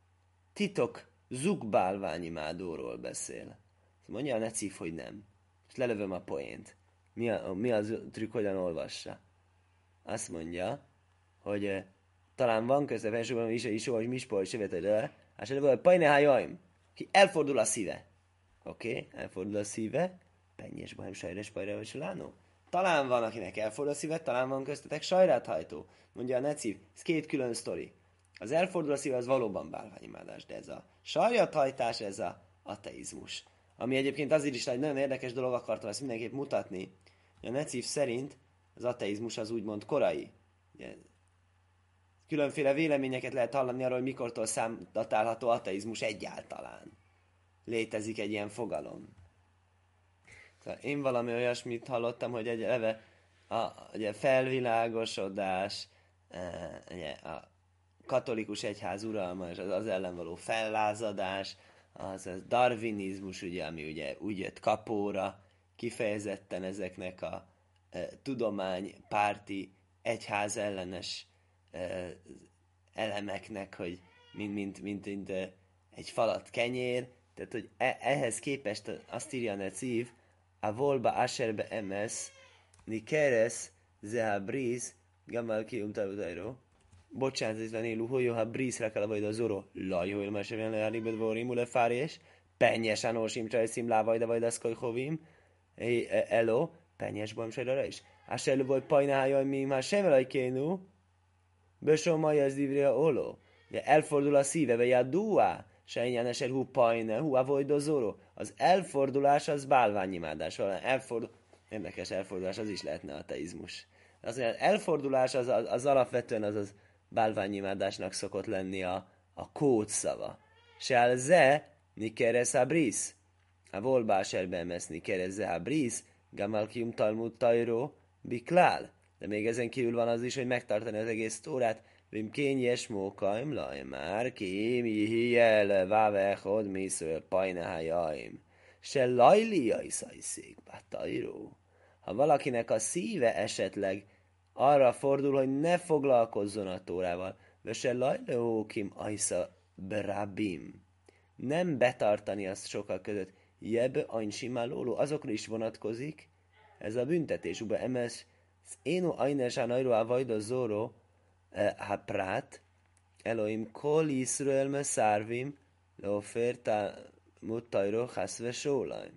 Speaker 1: titok zugbálványimádóról beszél. Mondja a necív, hogy nem. És lelövöm a poént. Mi, a, mi az trükk, hogyan olvassa? Azt mondja, hogy eh, talán van köze felsőben is, is, hogy mispol, és jövetőre, és előbb, hogy pajnehájaim, ki elfordul a szíve. Oké, okay, elfordul a szíve, pennyes bajem, sajres pajra, vagy lánó. Talán van, akinek elfordul a szíve, talán van köztetek sajráthajtó. Mondja a necív, ez két külön sztori. Az elfordul a szíve, az valóban bálványimádás, de ez a sajrathajtás, ez a ateizmus. Ami egyébként azért is egy nagyon érdekes dolog, akartam ezt mindenképp mutatni. A necív szerint az ateizmus az úgymond korai. Ugye, különféle véleményeket lehet hallani arról, hogy mikortól számdatálható ateizmus egyáltalán. Létezik egy ilyen fogalom. Szóval én valami olyasmit hallottam, hogy egy eleve a ugye felvilágosodás, e, ugye, a katolikus egyház uralma és az az ellen való fellázadás, az a darwinizmus, ugye, ami ugye úgy jött kapóra, kifejezetten ezeknek a e, tudománypárti egyház ellenes e, elemeknek, hogy mint, mint, mint, mint e, egy falat kenyér, tehát hogy e, ehhez képest azt írja a necív, a volba asherbe emes, ni keres, zeha briz, gamal kium talutajro. Bocsánat, ez van élu, hogy ha brízre kell vagy a zoro, lajhol, mesében leállni, bedvorim, ule fárés, penyes anósim, csajszim, lávajda, vagy daszkaj hovim, elo, penyes bajm sajra is. Ás elő vagy pajnájaj, mi már sem elajkénu, besomaj az divria olo. Elfordul a szíve, vagy a duá, sejnyen eser hú pajne, hú a vojdó zoro. Az elfordulás az bálványimádás. Elfordul... Érdekes elfordulás, az is lehetne ateizmus. Az elfordulás az, az, az alapvetően az az bálványimádásnak szokott lenni a, a kódszava. Se ze nikeres abris. A volbáserbe emesz nikeres ze abris, gamalkium talmud tajró biklál. De még ezen kívül van az is, hogy megtartani az egész tórát. Vim kényes mókaim laj már, kém jihijel vávechod miszöl pajnehájaim. Se lajli jajszajszék bátajró. Ha valakinek a szíve esetleg arra fordul, hogy ne foglalkozzon a tórával, vese lajleókim ajsza brabim. Nem betartani azt sokkal között. Jeb ajnsimálóló, azokra is vonatkozik. Ez a büntetés. Uba emes, énu ajnesán ajró a vajda zoro, ha prát, Elohim kol Yisrael meszárvim, leoferta mutajro haszve sólajm.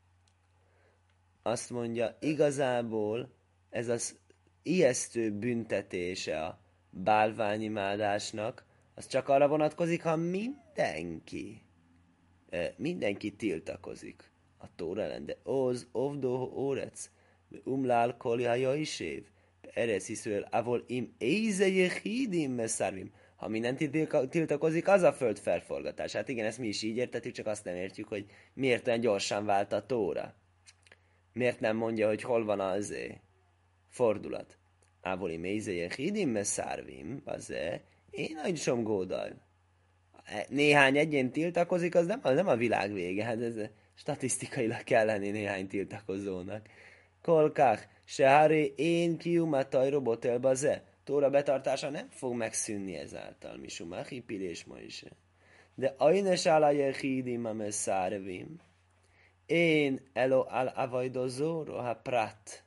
Speaker 1: Azt mondja, igazából ez az ijesztő büntetése a bálványimádásnak, az csak arra vonatkozik, ha mindenki, mindenki tiltakozik a tóra ellen. De oz, ovdó, órec, umlál kolja jaisév, eresz Yisrael, avol im éze jehidim meszárvim. Ha mindenki tiltakozik, az a föld felforgatás. Hát igen, ezt mi is így értetjük, csak azt nem értjük, hogy miért olyan gyorsan vált a tóra. Miért nem mondja, hogy hol van az fordulat? Ávoli mézéje hidim meszárvim, az én nagy som gódaj. Néhány egyén tiltakozik, az nem, az nem a világ vége. Hát ez statisztikailag kell lenni néhány tiltakozónak. Kolkák, se hári én kiumataj robotelba ze. Tóra betartása nem fog megszűnni ezáltal, misuma hipilés ma is. De ajnes állaje hídim a messzárvim. Én elo al avajdozóro, ha prat.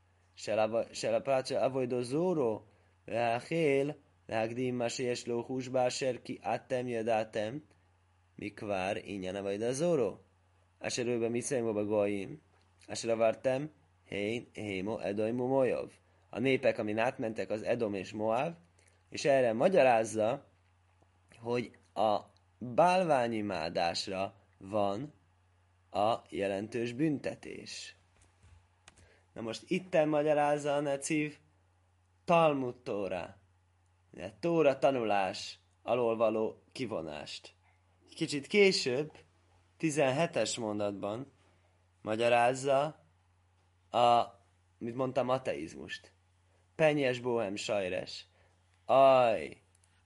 Speaker 1: Se la prat se avajdozóro, ha hél, להקדים מה שיש לו חוש באשר כי אתם ידעתם מכבר עניין אבוידע זורו אשר היו במצרים ובגויים אשר עברתם הן hémo Edom Moav. A népek, amin átmentek, az Edom és Moab, és erre magyarázza, hogy a bálványimádásra van a jelentős büntetés. Na most itten magyarázza a Necív Talmud Tóra, Tóra tanulás alól való kivonást. Kicsit később, tizenhetes mondatban magyarázza a, mit mondtam, ateizmust. Penyes bohem sajres. Aj,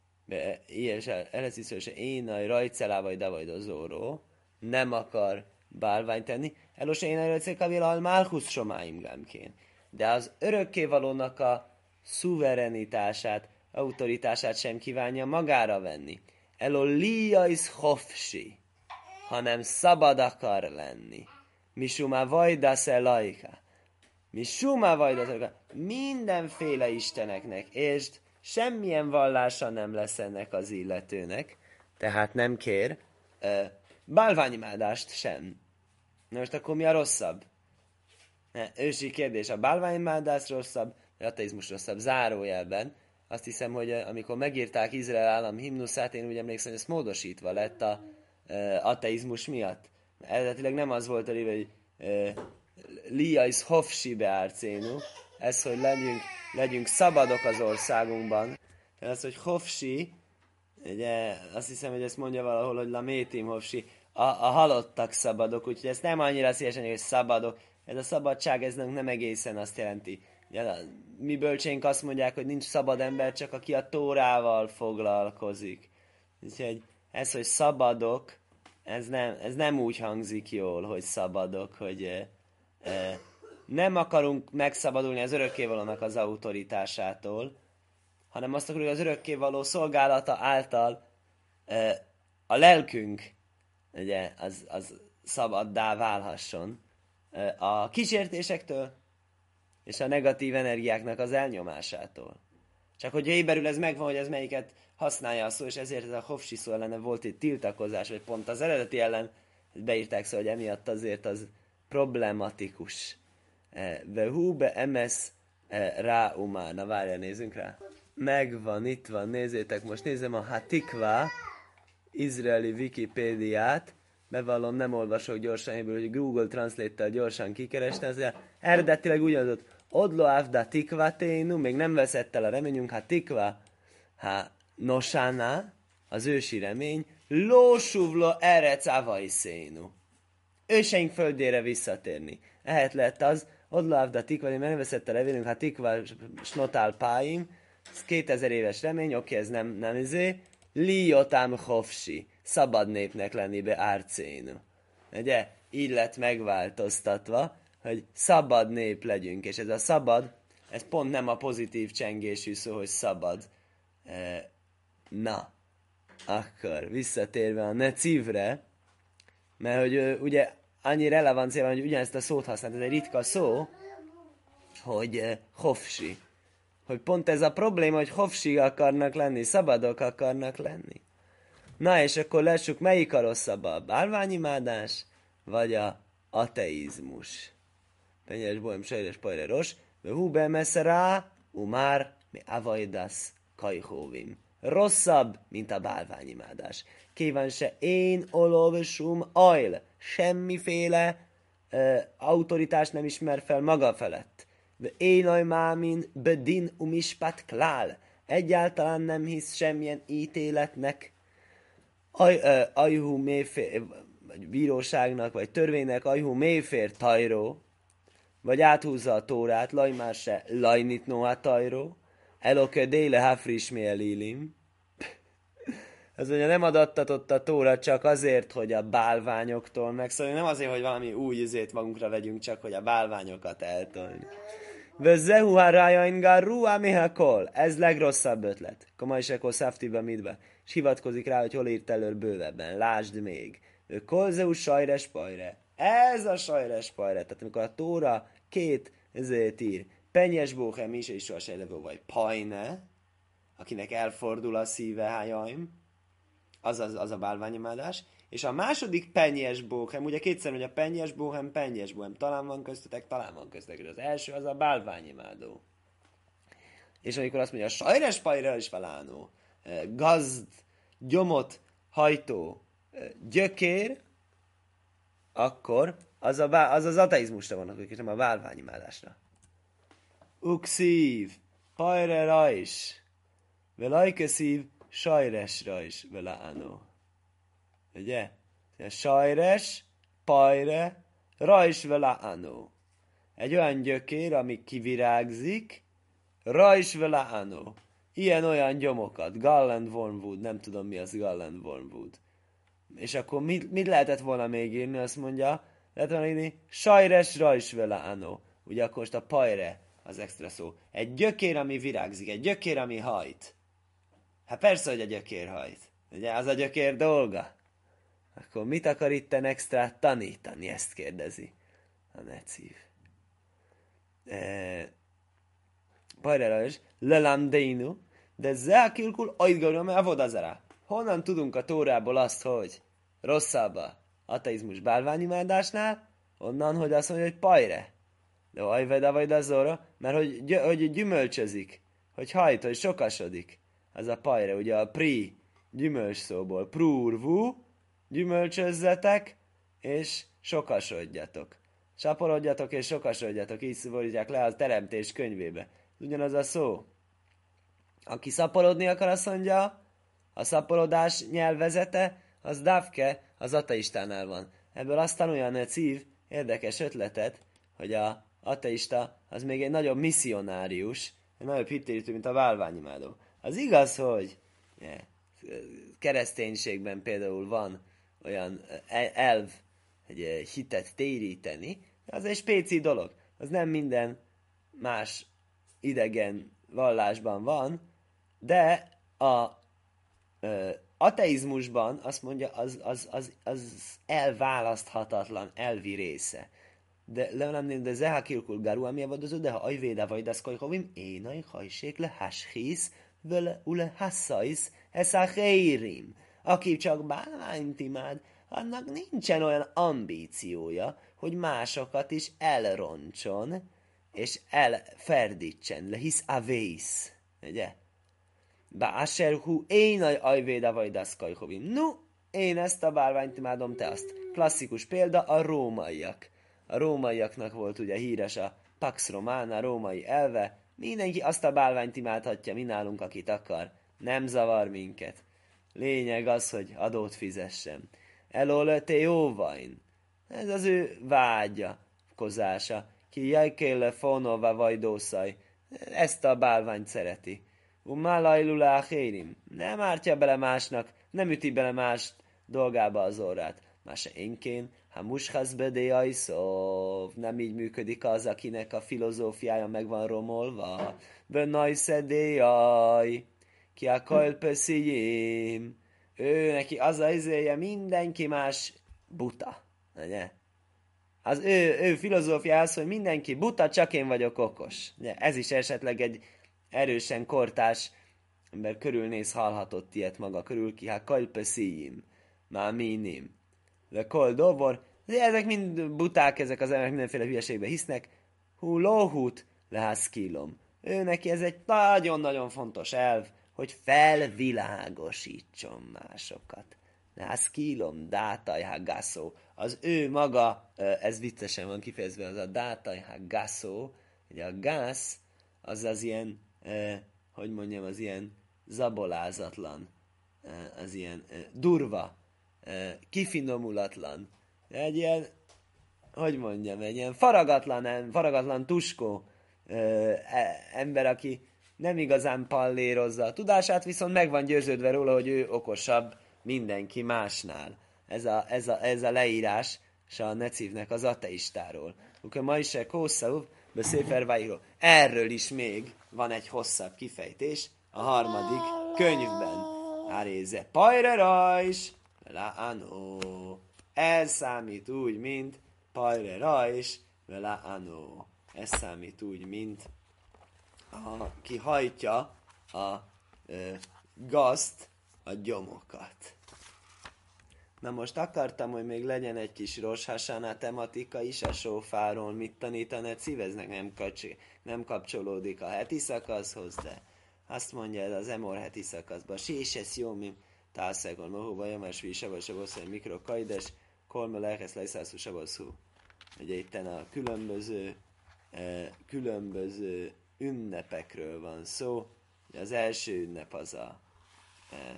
Speaker 1: ilyes eleszísző se énaj rajcelávaj davajdozóró, nem akar bálványt tenni, elos énaj rajcelávaj al málchusz somáim gámkén. De az örökkévalónak a szuverenitását, autoritását sem kívánja magára venni. Elo liais hofsi, hanem szabad akar lenni. Misuma vajdasz elajka. Misuma vajdasz elajka. Mindenféle isteneknek, és semmilyen vallása nem lesz ennek az illetőnek, tehát nem kér uh, bálványimádást sem. Na most akkor mi a rosszabb? Ne, ősi kérdés, a bálványimádás rosszabb, a ateizmus rosszabb, zárójelben. Azt hiszem, hogy amikor megírták Izrael állam himnuszát, én úgy emlékszem, hogy ez módosítva lett a uh, ateizmus miatt. Eredetileg nem az volt a réve, hogy uh, Lia is hofsi beárcénu, ez, hogy legyünk, legyünk szabadok az országunkban. Tehát az, hogy hofsi, ugye, azt hiszem, hogy ezt mondja valahol, hogy lamétim hofsi, a, a halottak szabadok, úgyhogy ezt nem annyira szívesen, hogy szabadok. Ez a szabadság, ez nem egészen azt jelenti. Ugye, mi bölcsénk azt mondják, hogy nincs szabad ember, csak aki a Tórával foglalkozik. Úgyhogy ez, hogy szabadok, ez nem, ez nem úgy hangzik jól, hogy szabadok, hogy e, e, nem akarunk megszabadulni az örökkévalónak az autoritásától, hanem azt akarjuk, hogy az örökkévaló szolgálata által e, a lelkünk ugye, az, az szabaddá válhasson e, a kísértésektől, és a negatív energiáknak az elnyomásától. Csak hogy éberül ez megvan, hogy ez melyiket használja a szó, és ezért ez a hofsi szó ellene volt egy tiltakozás, vagy pont az eredeti ellen beírták szó, hogy emiatt azért az problematikus. Vehu be emes rá umá. Na várjál, nézzünk rá. Megvan, itt van, nézzétek, most nézem a Hatikva izraeli Wikipédiát, bevallom, nem olvasok gyorsan, ebből, hogy Google Translate-tel gyorsan kikerestem, azért eredetileg úgy adott, odlo avda tikva ténu, még nem veszett el a reményünk, ha tikva, ha nosána, az ősi remény, lósuvlo erec avaiszénu. Őseink földére visszatérni. Ehhez lett az, odlo avda tikva, még nem veszett el a reményünk, ha tikva snotál páim, ez kétezer éves remény, oké, ez nem, nem izé, liotám hofsi, szabad népnek lenni be árcénu. Ugye? Így lett megváltoztatva, hogy szabad nép legyünk, és ez a szabad, ez pont nem a pozitív csengésű szó, hogy szabad. E, na, akkor visszatérve a necívre, mert hogy ugye annyi relevancia van, hogy ugyanezt a szót használt, ez egy ritka szó, hogy e, hofsi. Hogy pont ez a probléma, hogy hofsi akarnak lenni, szabadok akarnak lenni. Na és akkor lássuk, melyik a rosszabb, a bálványimádás, vagy a ateizmus. Penyes bohem sajres pajreros, ve hú be messze rá, umár, mi avajdasz kajhóvim. Rosszabb, mint a bálványimádás. Kíván se én olovsum ajl, semmiféle uh, autoritás nem ismer fel maga felett. Ve én ajmámin bedin umispat klál, egyáltalán nem hisz semmilyen ítéletnek, Aj, uh, ajhú méfér, vagy bíróságnak, vagy törvénynek ajhú méfér tajró, vagy áthúzza a tórát, laj már se lajnit noha tajró, eloke déle hafris lilim, Az mondja, nem adattatott a Tóra csak azért, hogy a bálványoktól megszóljon, nem azért, hogy valami új izét magunkra vegyünk, csak hogy a bálványokat eltolni. Vezehu harajain garru amihakol. Ez legrosszabb ötlet. Komaj se koszaftiba midbe. És hivatkozik rá, hogy hol írt előr bővebben. Lásd még. Ő kolzeu sajres pajre. Ez a sajres pajre. Tehát amikor a Tóra két ezért ír. Penyes bóhem is, és soha sejlevő vagy pajne, akinek elfordul a szíve, hájaim, az, az, az a bálványimádás. És a második penyes bóhem, ugye kétszer, hogy a penyes bóhem, penyes bóhem, talán van köztetek, talán van köztetek, az első az a bálványimádó. És amikor azt mondja, a sajres pajra is valánó, gazd, gyomot, hajtó, gyökér, akkor az a, bá, az, az ateizmusra vannak, és nem a bálványimádásra. Ukszív, pajre rajs, velajköszív, sajres rajs, velánó. Ugye? Sajres, pajre, rajs, velánó. Egy olyan gyökér, ami kivirágzik, rajs, velánó. Ilyen-olyan gyomokat. Galland Wormwood, nem tudom mi az Galland Wormwood. És akkor mit, mit lehetett volna még írni? Azt mondja, lehet volna írni, sajres, rajs, velánó. Ugye akkor most a pajre az extra szó. Egy gyökér, ami virágzik, egy gyökér, ami hajt. Hát persze, hogy a gyökér hajt. Ugye, az a gyökér dolga. Akkor mit akar itten extra tanítani? Ezt kérdezi a necív. E... Pajra is, lelamdeinu, de zeakilkul aidgarum elvodazara. Honnan tudunk a Tórából azt, hogy rosszabb a ateizmus bálványimádásnál? Onnan, hogy azt mondja, hogy pajre. De ajveda vagy azora, mert hogy, gy- hogy gyümölcsözik, hogy hajt, hogy sokasodik. Az a pajre, ugye a pri gyümölcs szóból. Prúrvú, gyümölcsözzetek, és sokasodjatok. Saporodjatok és sokasodjatok, így szólítják le a teremtés könyvébe. Ugyanaz a szó. Aki szaporodni akar, azt mondja, a szaporodás nyelvezete, az davke, az ateistánál van. Ebből azt tanulja a necív érdekes ötletet, hogy a ateista az még egy nagyobb misszionárius, egy nagyobb hittérítő, mint a bálványimádó. Az igaz, hogy yeah, kereszténységben például van olyan elv, hogy hitet téríteni, az egy spéci dolog. Az nem minden más idegen vallásban van, de a ö, ateizmusban azt mondja, az, az, az, az elválaszthatatlan elvi része. De leonamném, de zehakilkul garu, ami avadozó, de ha ajvéda vagy az kajhovim, énai hajsék le hashisz, vele ule hasszaisz, ez a heirim. Aki csak bálványt imád, annak nincsen olyan ambíciója, hogy másokat is elroncson, és elferdítsen, le hisz avész. Ugye? Báserhu énaj ajvéda vagy daszkajhovim. No, én ezt a bálványt imádom, te azt. Klasszikus példa a rómaiak. A rómaiaknak volt ugye híres a Pax Romana, római elve. Mindenki azt a bálványt imádhatja, mi nálunk, akit akar. Nem zavar minket. Lényeg az, hogy adót fizessen. Elolöte jóvain. Ez az ő vágya, kozása. Ki jajkéle fonova vajdószaj. Ezt a bálványt szereti. Umálajlulá hérim. Nem ártja bele másnak, nem üti bele más dolgába az orrát. Más énkén, ha mushaz bedéjaj szó, nem így működik az, akinek a filozófiája meg van romolva. Bennaj szedéjaj, ki a kajlpeszijém. Ő neki az az izéje, mindenki más buta. Ugye? Az ő, ő filozófia az, hogy mindenki buta, csak én vagyok okos. Ugye? Ez is esetleg egy erősen kortás ember körülnéz, hallhatott ilyet maga körül ki, ha kajlpeszijém, már minim. De kol dovor, ezek mind buták, ezek az emberek mindenféle hülyeségbe hisznek. Hú lóhút, lehaszkílom. Ő neki ez egy nagyon-nagyon fontos elv, hogy felvilágosítson másokat. Lehaszkílom, dátaj haggászó. Az ő maga, ez viccesen van kifejezve, az a dátaj haggászó, ugye a gász, az az ilyen, hogy mondjam, az ilyen zabolázatlan, az ilyen durva, kifinomulatlan, egy ilyen, hogy mondjam, egy ilyen faragatlan, faragatlan tuskó ember, aki nem igazán pallérozza a tudását, viszont meg van győződve róla, hogy ő okosabb mindenki másnál. Ez a, ez a, ez a leírás a Necivnek az ateistáról. Akkor ma is hosszabb, de Széfer Vairo. Erről is még van egy hosszabb kifejtés a harmadik könyvben. Áréze pajre rajs, la ano. Ez számít úgy, mint pajre rajs, la ano. Ez számít úgy, mint aki hajtja a ö, gazt, a gyomokat. Na most akartam, hogy még legyen egy kis Rosh Hashanah tematika is a sófáról, mit tanít a Neciv, ez nem, nem kapcsolódik a heti szakaszhoz, de azt mondja ez az Emor heti szakaszban. Sésesz jó, mi tálszegol, mohóba, jamás, vi, savasz, savasz, mikro, kajdes, kolme, lehesz, lejszászú, savasszú. Ugye itten a különböző, eh, különböző ünnepekről van szó. Az első ünnep az a eh,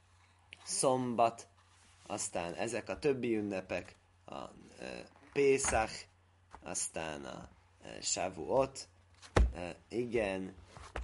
Speaker 1: szombat, aztán ezek a többi ünnepek, a e, Pészach, aztán a e, Shavuot, e, igen,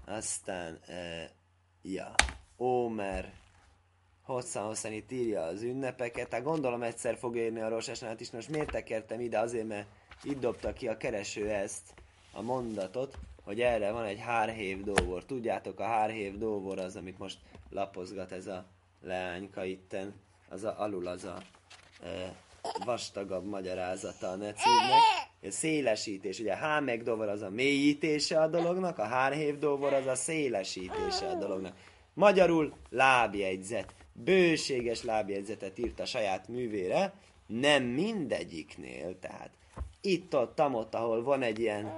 Speaker 1: aztán e, ja, Ómer, hosszan-hosszan itt írja az ünnepeket, hát gondolom egyszer fog érni a Rosh Hashanát is, most miért tekertem ide? Azért, mert itt dobta ki a kereső ezt a mondatot, hogy erre van egy hárhév dóvor. Tudjátok, a hárhév dóvor az, amit most lapozgat ez a leányka itten, az a, alul az a e, vastagabb magyarázata a Necivnek. A szélesítés, ugye a hámeg dóvor az a mélyítése a dolognak, a hárhév dóvor az a szélesítése a dolognak. Magyarul lábjegyzet, bőséges lábjegyzetet írt a saját művére, nem mindegyiknél, tehát itt-ott, tamott, ahol van egy ilyen,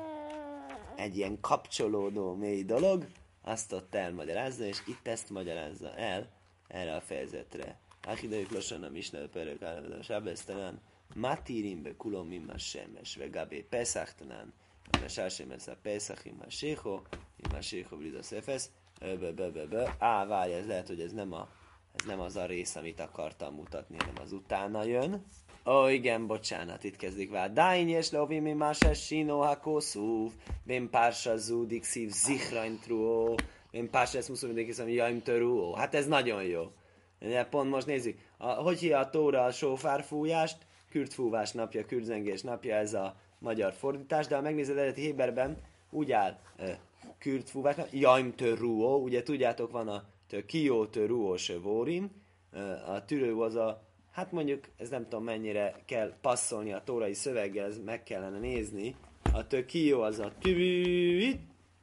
Speaker 1: egy ilyen kapcsolódó mély dolog, azt ott elmagyarázza, és itt ezt magyarázza el erre a fejezetre. Áhidejük lassan a Mishnah perek állapodás, Sábesztelen, Matirimbe kulom mimma semes, vegabé Pesachtanan, Mesásem ez a Pesach imma sého, imma sého bliza szefesz, Öböböböbö. Á, várj, ez lehet, hogy ez nem, a, ez nem az a rész, amit akartam mutatni, hanem az utána jön. Ó, igen, bocsánat, itt kezdik vár. Dáin és lovi mi máses sino hakoszúv, ben pársa zúdik szív zichrain truó, ben pársa ezt muszom mindenki hiszem, jaim törúó. Hát ez nagyon jó. De pont most nézzük, a, hogy hívja a Tóra a sófárfújást? Kürtfúvás napja, kürtzengés napja, ez a magyar fordítás, de ha megnézed eredeti héberben, úgy áll e, kürtfúvás napja, jaim törúó, ugye tudjátok, van a kió törúó sövórim, e, a türő az a, hát mondjuk, ez nem tudom mennyire kell passzolni a tórai szöveggel, ez meg kellene nézni, a kió az a tű,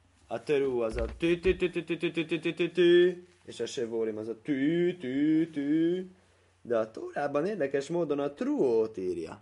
Speaker 1: a törú az a tű, tű, tű, tű, tű, tű, tű, tű, tű, tű, és a sevórim az a tű, tű, tű. De a Tórában érdekes módon a truót írja.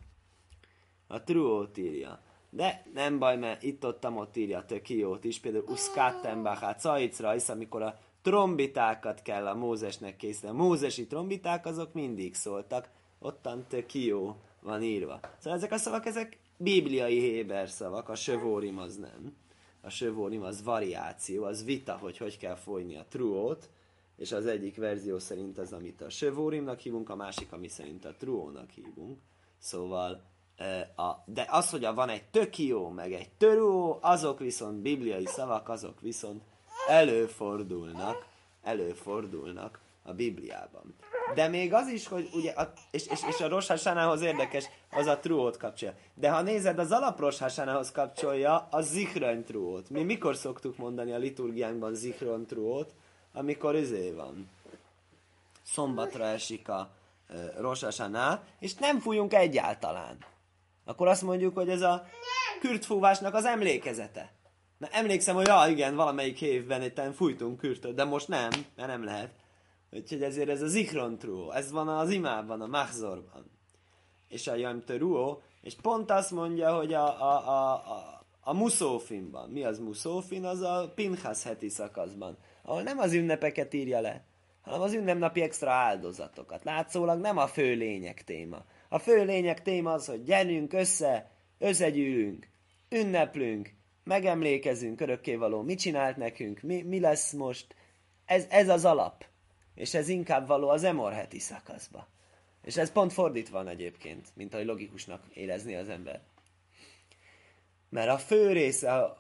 Speaker 1: A truót írja. De nem baj, mert itt-ott ott írja a tökiót is. Például uszkáttenbachát, caicra, hisz amikor a trombitákat kell a Mózesnek készíteni. A mózesi trombiták azok mindig szóltak. Ottan tökió van írva. Szóval ezek a szavak, ezek bibliai héber szavak. A sövórim az nem. A sövórim az variáció, az vita, hogy hogy kell folyni a truót. És az egyik verzió szerint az, amit a sövórimnak hívunk, a másik, ami szerint a truónak hívunk. Szóval, a, de az, hogy van egy tökió, meg egy töró, azok viszont bibliai szavak, azok viszont előfordulnak, előfordulnak a Bibliában. De még az is, hogy ugye, a, és, és, és a Rosh Hashanához érdekes, az a truót kapcsolja. De ha nézed, az alap Rosh Hashanához kapcsolja a zichron truót. Mi mikor szoktuk mondani a liturgiánkban zichron truót? Amikor izé van. Szombatra esik a e, Rosh Hashanah, és nem fújunk egyáltalán. Akkor azt mondjuk, hogy ez a kürtfúvásnak az emlékezete. Na emlékszem, hogy ja, igen, valamelyik évben itt fújtunk kürtöt, de most nem, mert nem lehet. Úgyhogy ezért ez a zichron truó, ez van az imában, a machzorban. És a Yom Teruo, és pont azt mondja, hogy a, a, a, a, a muszófinban. Mi az muszófin? Az a Pinchas heti szakaszban, ahol nem az ünnepeket írja le, hanem az ünnepnapi extra áldozatokat. Látszólag nem a fő lényeg téma. A fő lényeg téma az, hogy gyerünk össze, összegyűlünk, ünneplünk, megemlékezünk, örökkévaló, mit csinált nekünk, mi, mi lesz most. Ez, ez az alap. És ez inkább való az Emor heti szakaszba. És ez pont fordítva van egyébként, mint ahogy logikusnak érezni az ember. Mert a fő része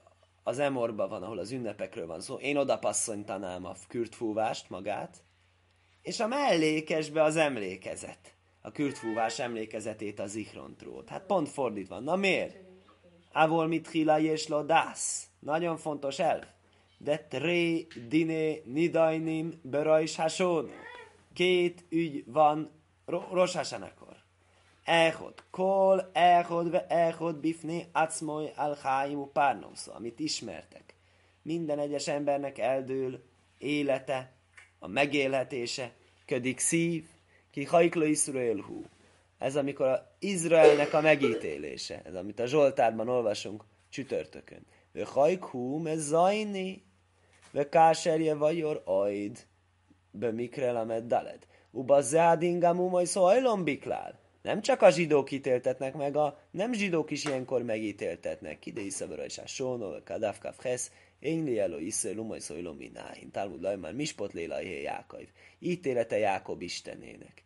Speaker 1: az Emorban van, ahol az ünnepekről van szó, én oda passzonytanám a kürtfúvást magát, és a mellékesbe az emlékezet. A kürtfúvás emlékezetét az Zichrontról. Hát pont fordítva. Na miért? Avol mit hila és lodász. Nagyon fontos elv. De tré diné nidajnim berajs hasonú. Két ügy van Rosh Hashanakor. Echod kol, echod ve echod bifné acmoy al-háimu párnoszó, amit ismertek. Minden egyes embernek eldől élete, a megélhetése, ködik szív, ki hajklo Iszraelhú. Ez amikor a Izraelnek a megítélése, ez amit a Zsoltárban olvasunk csütörtökön. Ve hajkhú me zajni, ve káserje vajor ajd, be mikrel amed daled. Uba zádingamú majd szajlom biklál. Nem csak a zsidók ítéltetnek meg, a nem zsidók is ilyenkor megítéltetnek. Ide iszabaraisás sónol, kadávkáv hesz, Énli elő isző lumaj szojlom mináin. Talmud lajmán mispot lélajhé Jákaiv. Ítélete Jákob istenének.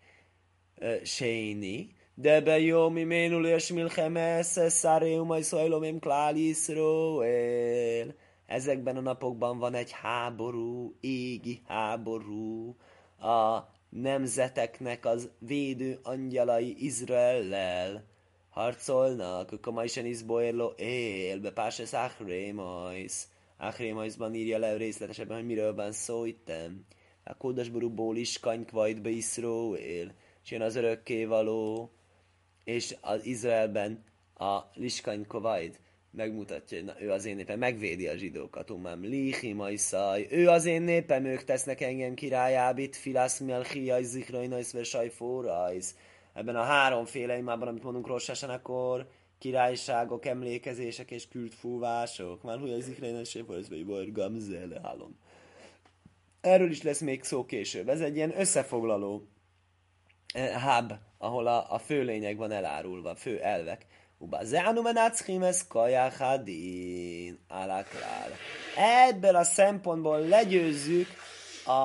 Speaker 1: Séni, de be jó mi ménul és milchemesze száréumaj szojlom im klál Iszroel. Ezekben a napokban van egy háború, égi háború. A nemzeteknek az védő angyalai Izraellel harcolnak. Ökomaisen izboérlo él, be páses achrémajsz. Achrémajszban írja le részletesebben, hogy miről van szó itten. A kódasborúból is kanykvajt be Iszroel, és jön az örökkévaló, és az Izraelben a liskanykovajd megmutatja, hogy na, ő az én népem, megvédi a zsidókat, umám lihi majszaj, ő az én népem, ők tesznek engem királyábit, filász melchiaj, zikrajnajsz, versajfórajsz. Ebben a háromféle imában, amit mondunk Rosh Hashanakor, királyságok, emlékezések és kürtfúvások. Már hújaj zikrajnajsz, versajfórajsz, vagy gamzele hálom. Erről is lesz még szó később. Ez egy ilyen összefoglaló hub, ahol a, a fő lényeg van elárulva, fő elvek. Uba zánu menácchimes kajachadin alaklál. Ebből a szempontból legyőzzük a,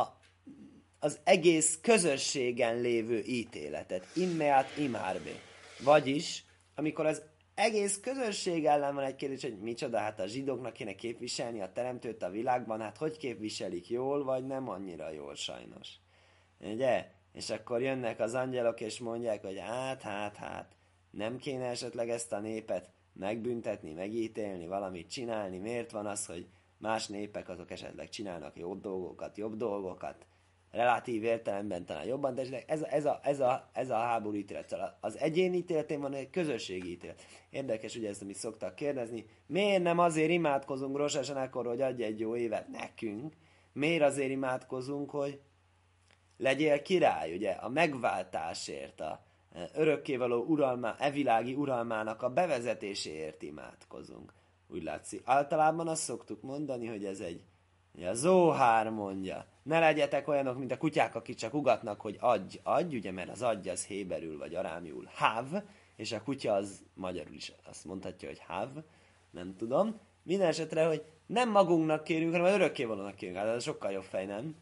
Speaker 1: az egész közösségen lévő ítéletet. Immeát imárbe. Vagyis, amikor az egész közösség ellen van egy kérdés, hogy micsoda, hát a zsidóknak kéne képviselni a teremtőt a világban, hát hogy képviselik, jól vagy nem annyira jól sajnos. Ugye? És akkor jönnek az angyalok és mondják, hogy hát, hát, hát, nem kéne esetleg ezt a népet megbüntetni, megítélni, valamit csinálni, miért van az, hogy más népek azok esetleg csinálnak jó dolgokat, jobb dolgokat, relatív értelemben talán jobban, de ez a, ez a, ez a, ez a háború ítélet. Az egyéni ítéletén van egy közösségi ítélet. Érdekes, ugye ezt, amit szoktak kérdezni, miért nem azért imádkozunk Rosh Hashanakor, hogy adj egy jó évet nekünk, miért azért imádkozunk, hogy legyél király, ugye, a megváltásért, a örökkévaló uralmá, evilági uralmának a bevezetéséért imádkozunk. Úgy látszik. Általában azt szoktuk mondani, hogy ez egy, ugye a Zohár mondja, ne legyetek olyanok, mint a kutyák, akik csak ugatnak, hogy adj, adj, ugye, mert az adj az héberül vagy arámiul hav, és a kutya az magyarul is azt mondhatja, hogy hav, nem tudom. Minden esetre, hogy nem magunknak kérünk, hanem az örökkévalónak kérünk. Hát ez sokkal jobb fej, nem?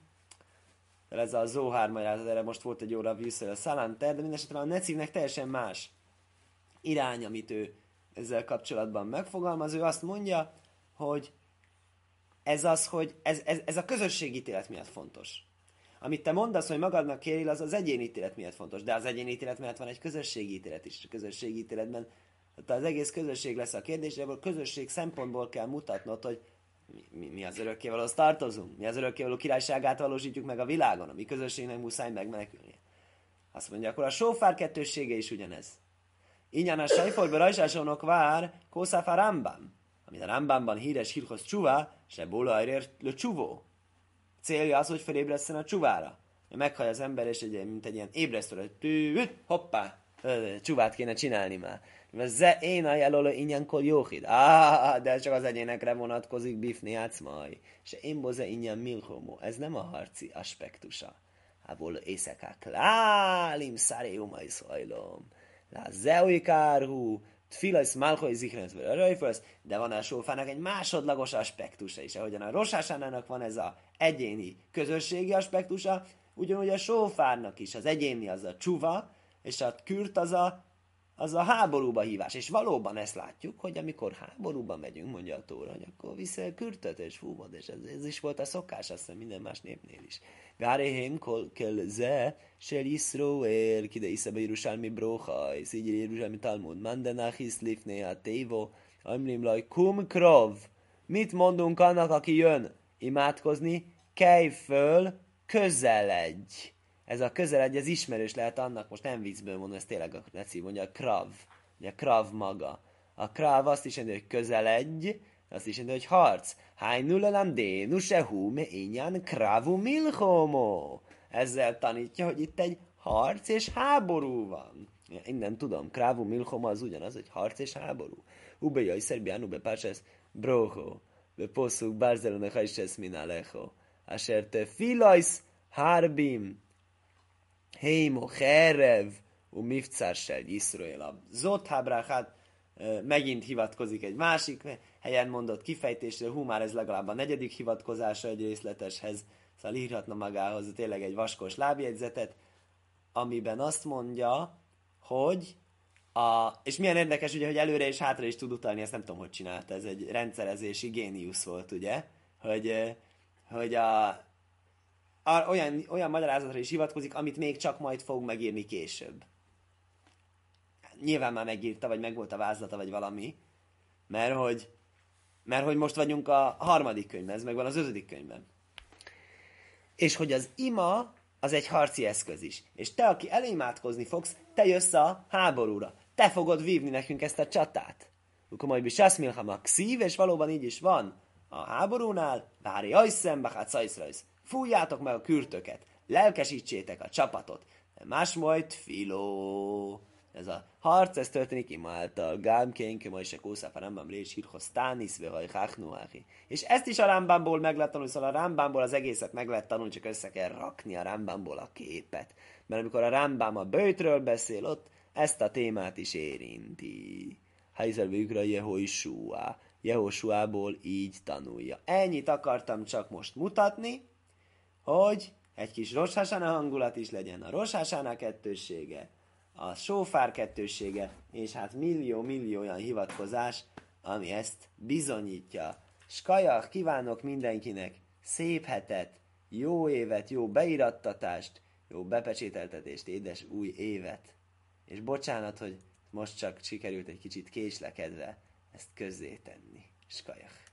Speaker 1: De ez a Zohár magyarázat, erre most volt egy óra vissza a Szalanter, de mindesetre a Necivnek teljesen más irány, amit ő ezzel kapcsolatban megfogalmaz. Ő azt mondja, hogy ez az, hogy ez, ez, ez a közösségítélet miatt fontos. Amit te mondasz, hogy magadnak kéril, az az egyénítélet miatt fontos, de az egyénítélet miatt van egy közösségítélet is. A közösségítéletben az egész közösség lesz a kérdés, de a közösség szempontból kell mutatnod, hogy Mi, mi az örökkévalóhoz tartozunk? Mi az örökkévaló királyságát valósítjuk meg a világon? A mi közösségnek muszáj megmenekülnie. Azt mondja, akkor a sófár kettőssége is ugyanez. Ingyen a sajforba rajsásónok vár kószáfá Rambam, amit a Rambamban híres hírhoz csuvá, se bólajrér le csuvó. Célja az, hogy felébreszten a csuvára. Meghaj az ember, és egy, mint egy ilyen ébresztő, hogy hoppá, csuvát kéne csinálni már. Ze én a jelölő ingyenkor jóhid. Ah, de ez csak az egyénekre vonatkozik, bifni átszmaj. Se én boze ingyen milhomó. Ez nem a harci aspektusa. Hából éjszakák lálim száréumai szajlom. Lá zeui kárhú, tfilajsz málhoi zikrenszből rajfölsz, de van a sófának egy másodlagos aspektusa is. Ahogyan a Rosh Hashanának van ez a egyéni közösségi aspektusa, ugyanúgy a sófárnak is az egyéni az a csuva, és a kürt az a az a háborúba hívás. És valóban ezt látjuk, hogy amikor háborúba megyünk, mondja a Tóra, hogy akkor viszel kürtöt és fúvod, és ez, ez is volt a szokás, azt hiszem minden más népnél is. Váréhém kell ze, sel Yisroel, kide iszebe Jerusálmi brochajsz, így Jerusálmi Talmud, mandenachis lifné a tévo, amlim laj kum krov. Mit mondunk annak, aki jön imádkozni? Kelj föl, közeledj. Ez a közeledj, ez ismerős lehet annak, most nem viccből mondom, ez tényleg a Reci mondja, a krav. Ugye a krav maga. A krav azt is jelenti, hogy közeledj, azt is jelenti, hogy harc. Hájnulelam dénu sehu me inyan kravu milhomo. Ezzel tanítja, hogy itt egy harc és háború van. Innen tudom, kravu milhomo az ugyanaz, hogy harc és háború. Ube jaj szerbián, ube pársász broho. Be poszuk bárzelone hajsesz minalecho. Asher te filajsz harbim. Hémo, Herev, u Mifcarsel, Yisroel. A Zothábráhát megint hivatkozik egy másik helyen mondott kifejtésre, hú, már ez legalább a negyedik hivatkozása egy részleteshez, szóval írhatna magához tényleg egy vaskos lábjegyzetet, amiben azt mondja, hogy a, és milyen érdekes, ugye, hogy előre és hátra is tud utalni, ezt nem tudom, hogy csinálta, ez egy rendszerezési géniusz volt, ugye, hogy, hogy a Olyan, olyan magyarázatra is hivatkozik, amit még csak majd fog megírni később. Nyilván már megírta, vagy megvolt a vázlata, vagy valami, mert hogy, mert hogy most vagyunk a harmadik könyvben, ez megvan az ötödik könyvben. És hogy az ima, az egy harci eszköz is. És te, aki elimádkozni fogsz, te jössz a háborúra. Te fogod vívni nekünk ezt a csatát. Akkor majd bisász milhama kszív, és valóban így is van. A háborúnál, vári ajszem, bachát szajszrajsz. Fújjátok meg a kürtöket, lelkesítsétek a csapatot. De más majd filó. Ez a harc, ez történik ima által. Gámkénke, majd se kószáf a Rambam rés hírhoz tánisz, vehaj háknuáhi. És ezt is a Rambamból meg lehet tanulni, szóval a Rambamból az egészet meg lehet tanulni, csak össze kell rakni a Rambamból a képet. Mert amikor a Rambam a böjtről beszél, ott ezt a témát is érinti. Hajzelvőkre Jehoisúá. Jehosuából így tanulja. Ennyit akartam csak most mutatni, hogy egy kis Rosh Hashanah hangulat is legyen, a Rosh Hashanah kettőssége, a sófár kettőssége, és hát millió-millió olyan hivatkozás, ami ezt bizonyítja. Skajach, kívánok mindenkinek szép hetet, jó évet, jó beirattatást, jó bepecsételtetést, édes új évet. És bocsánat, hogy most csak sikerült egy kicsit késlekedve ezt közzétenni. Skajach.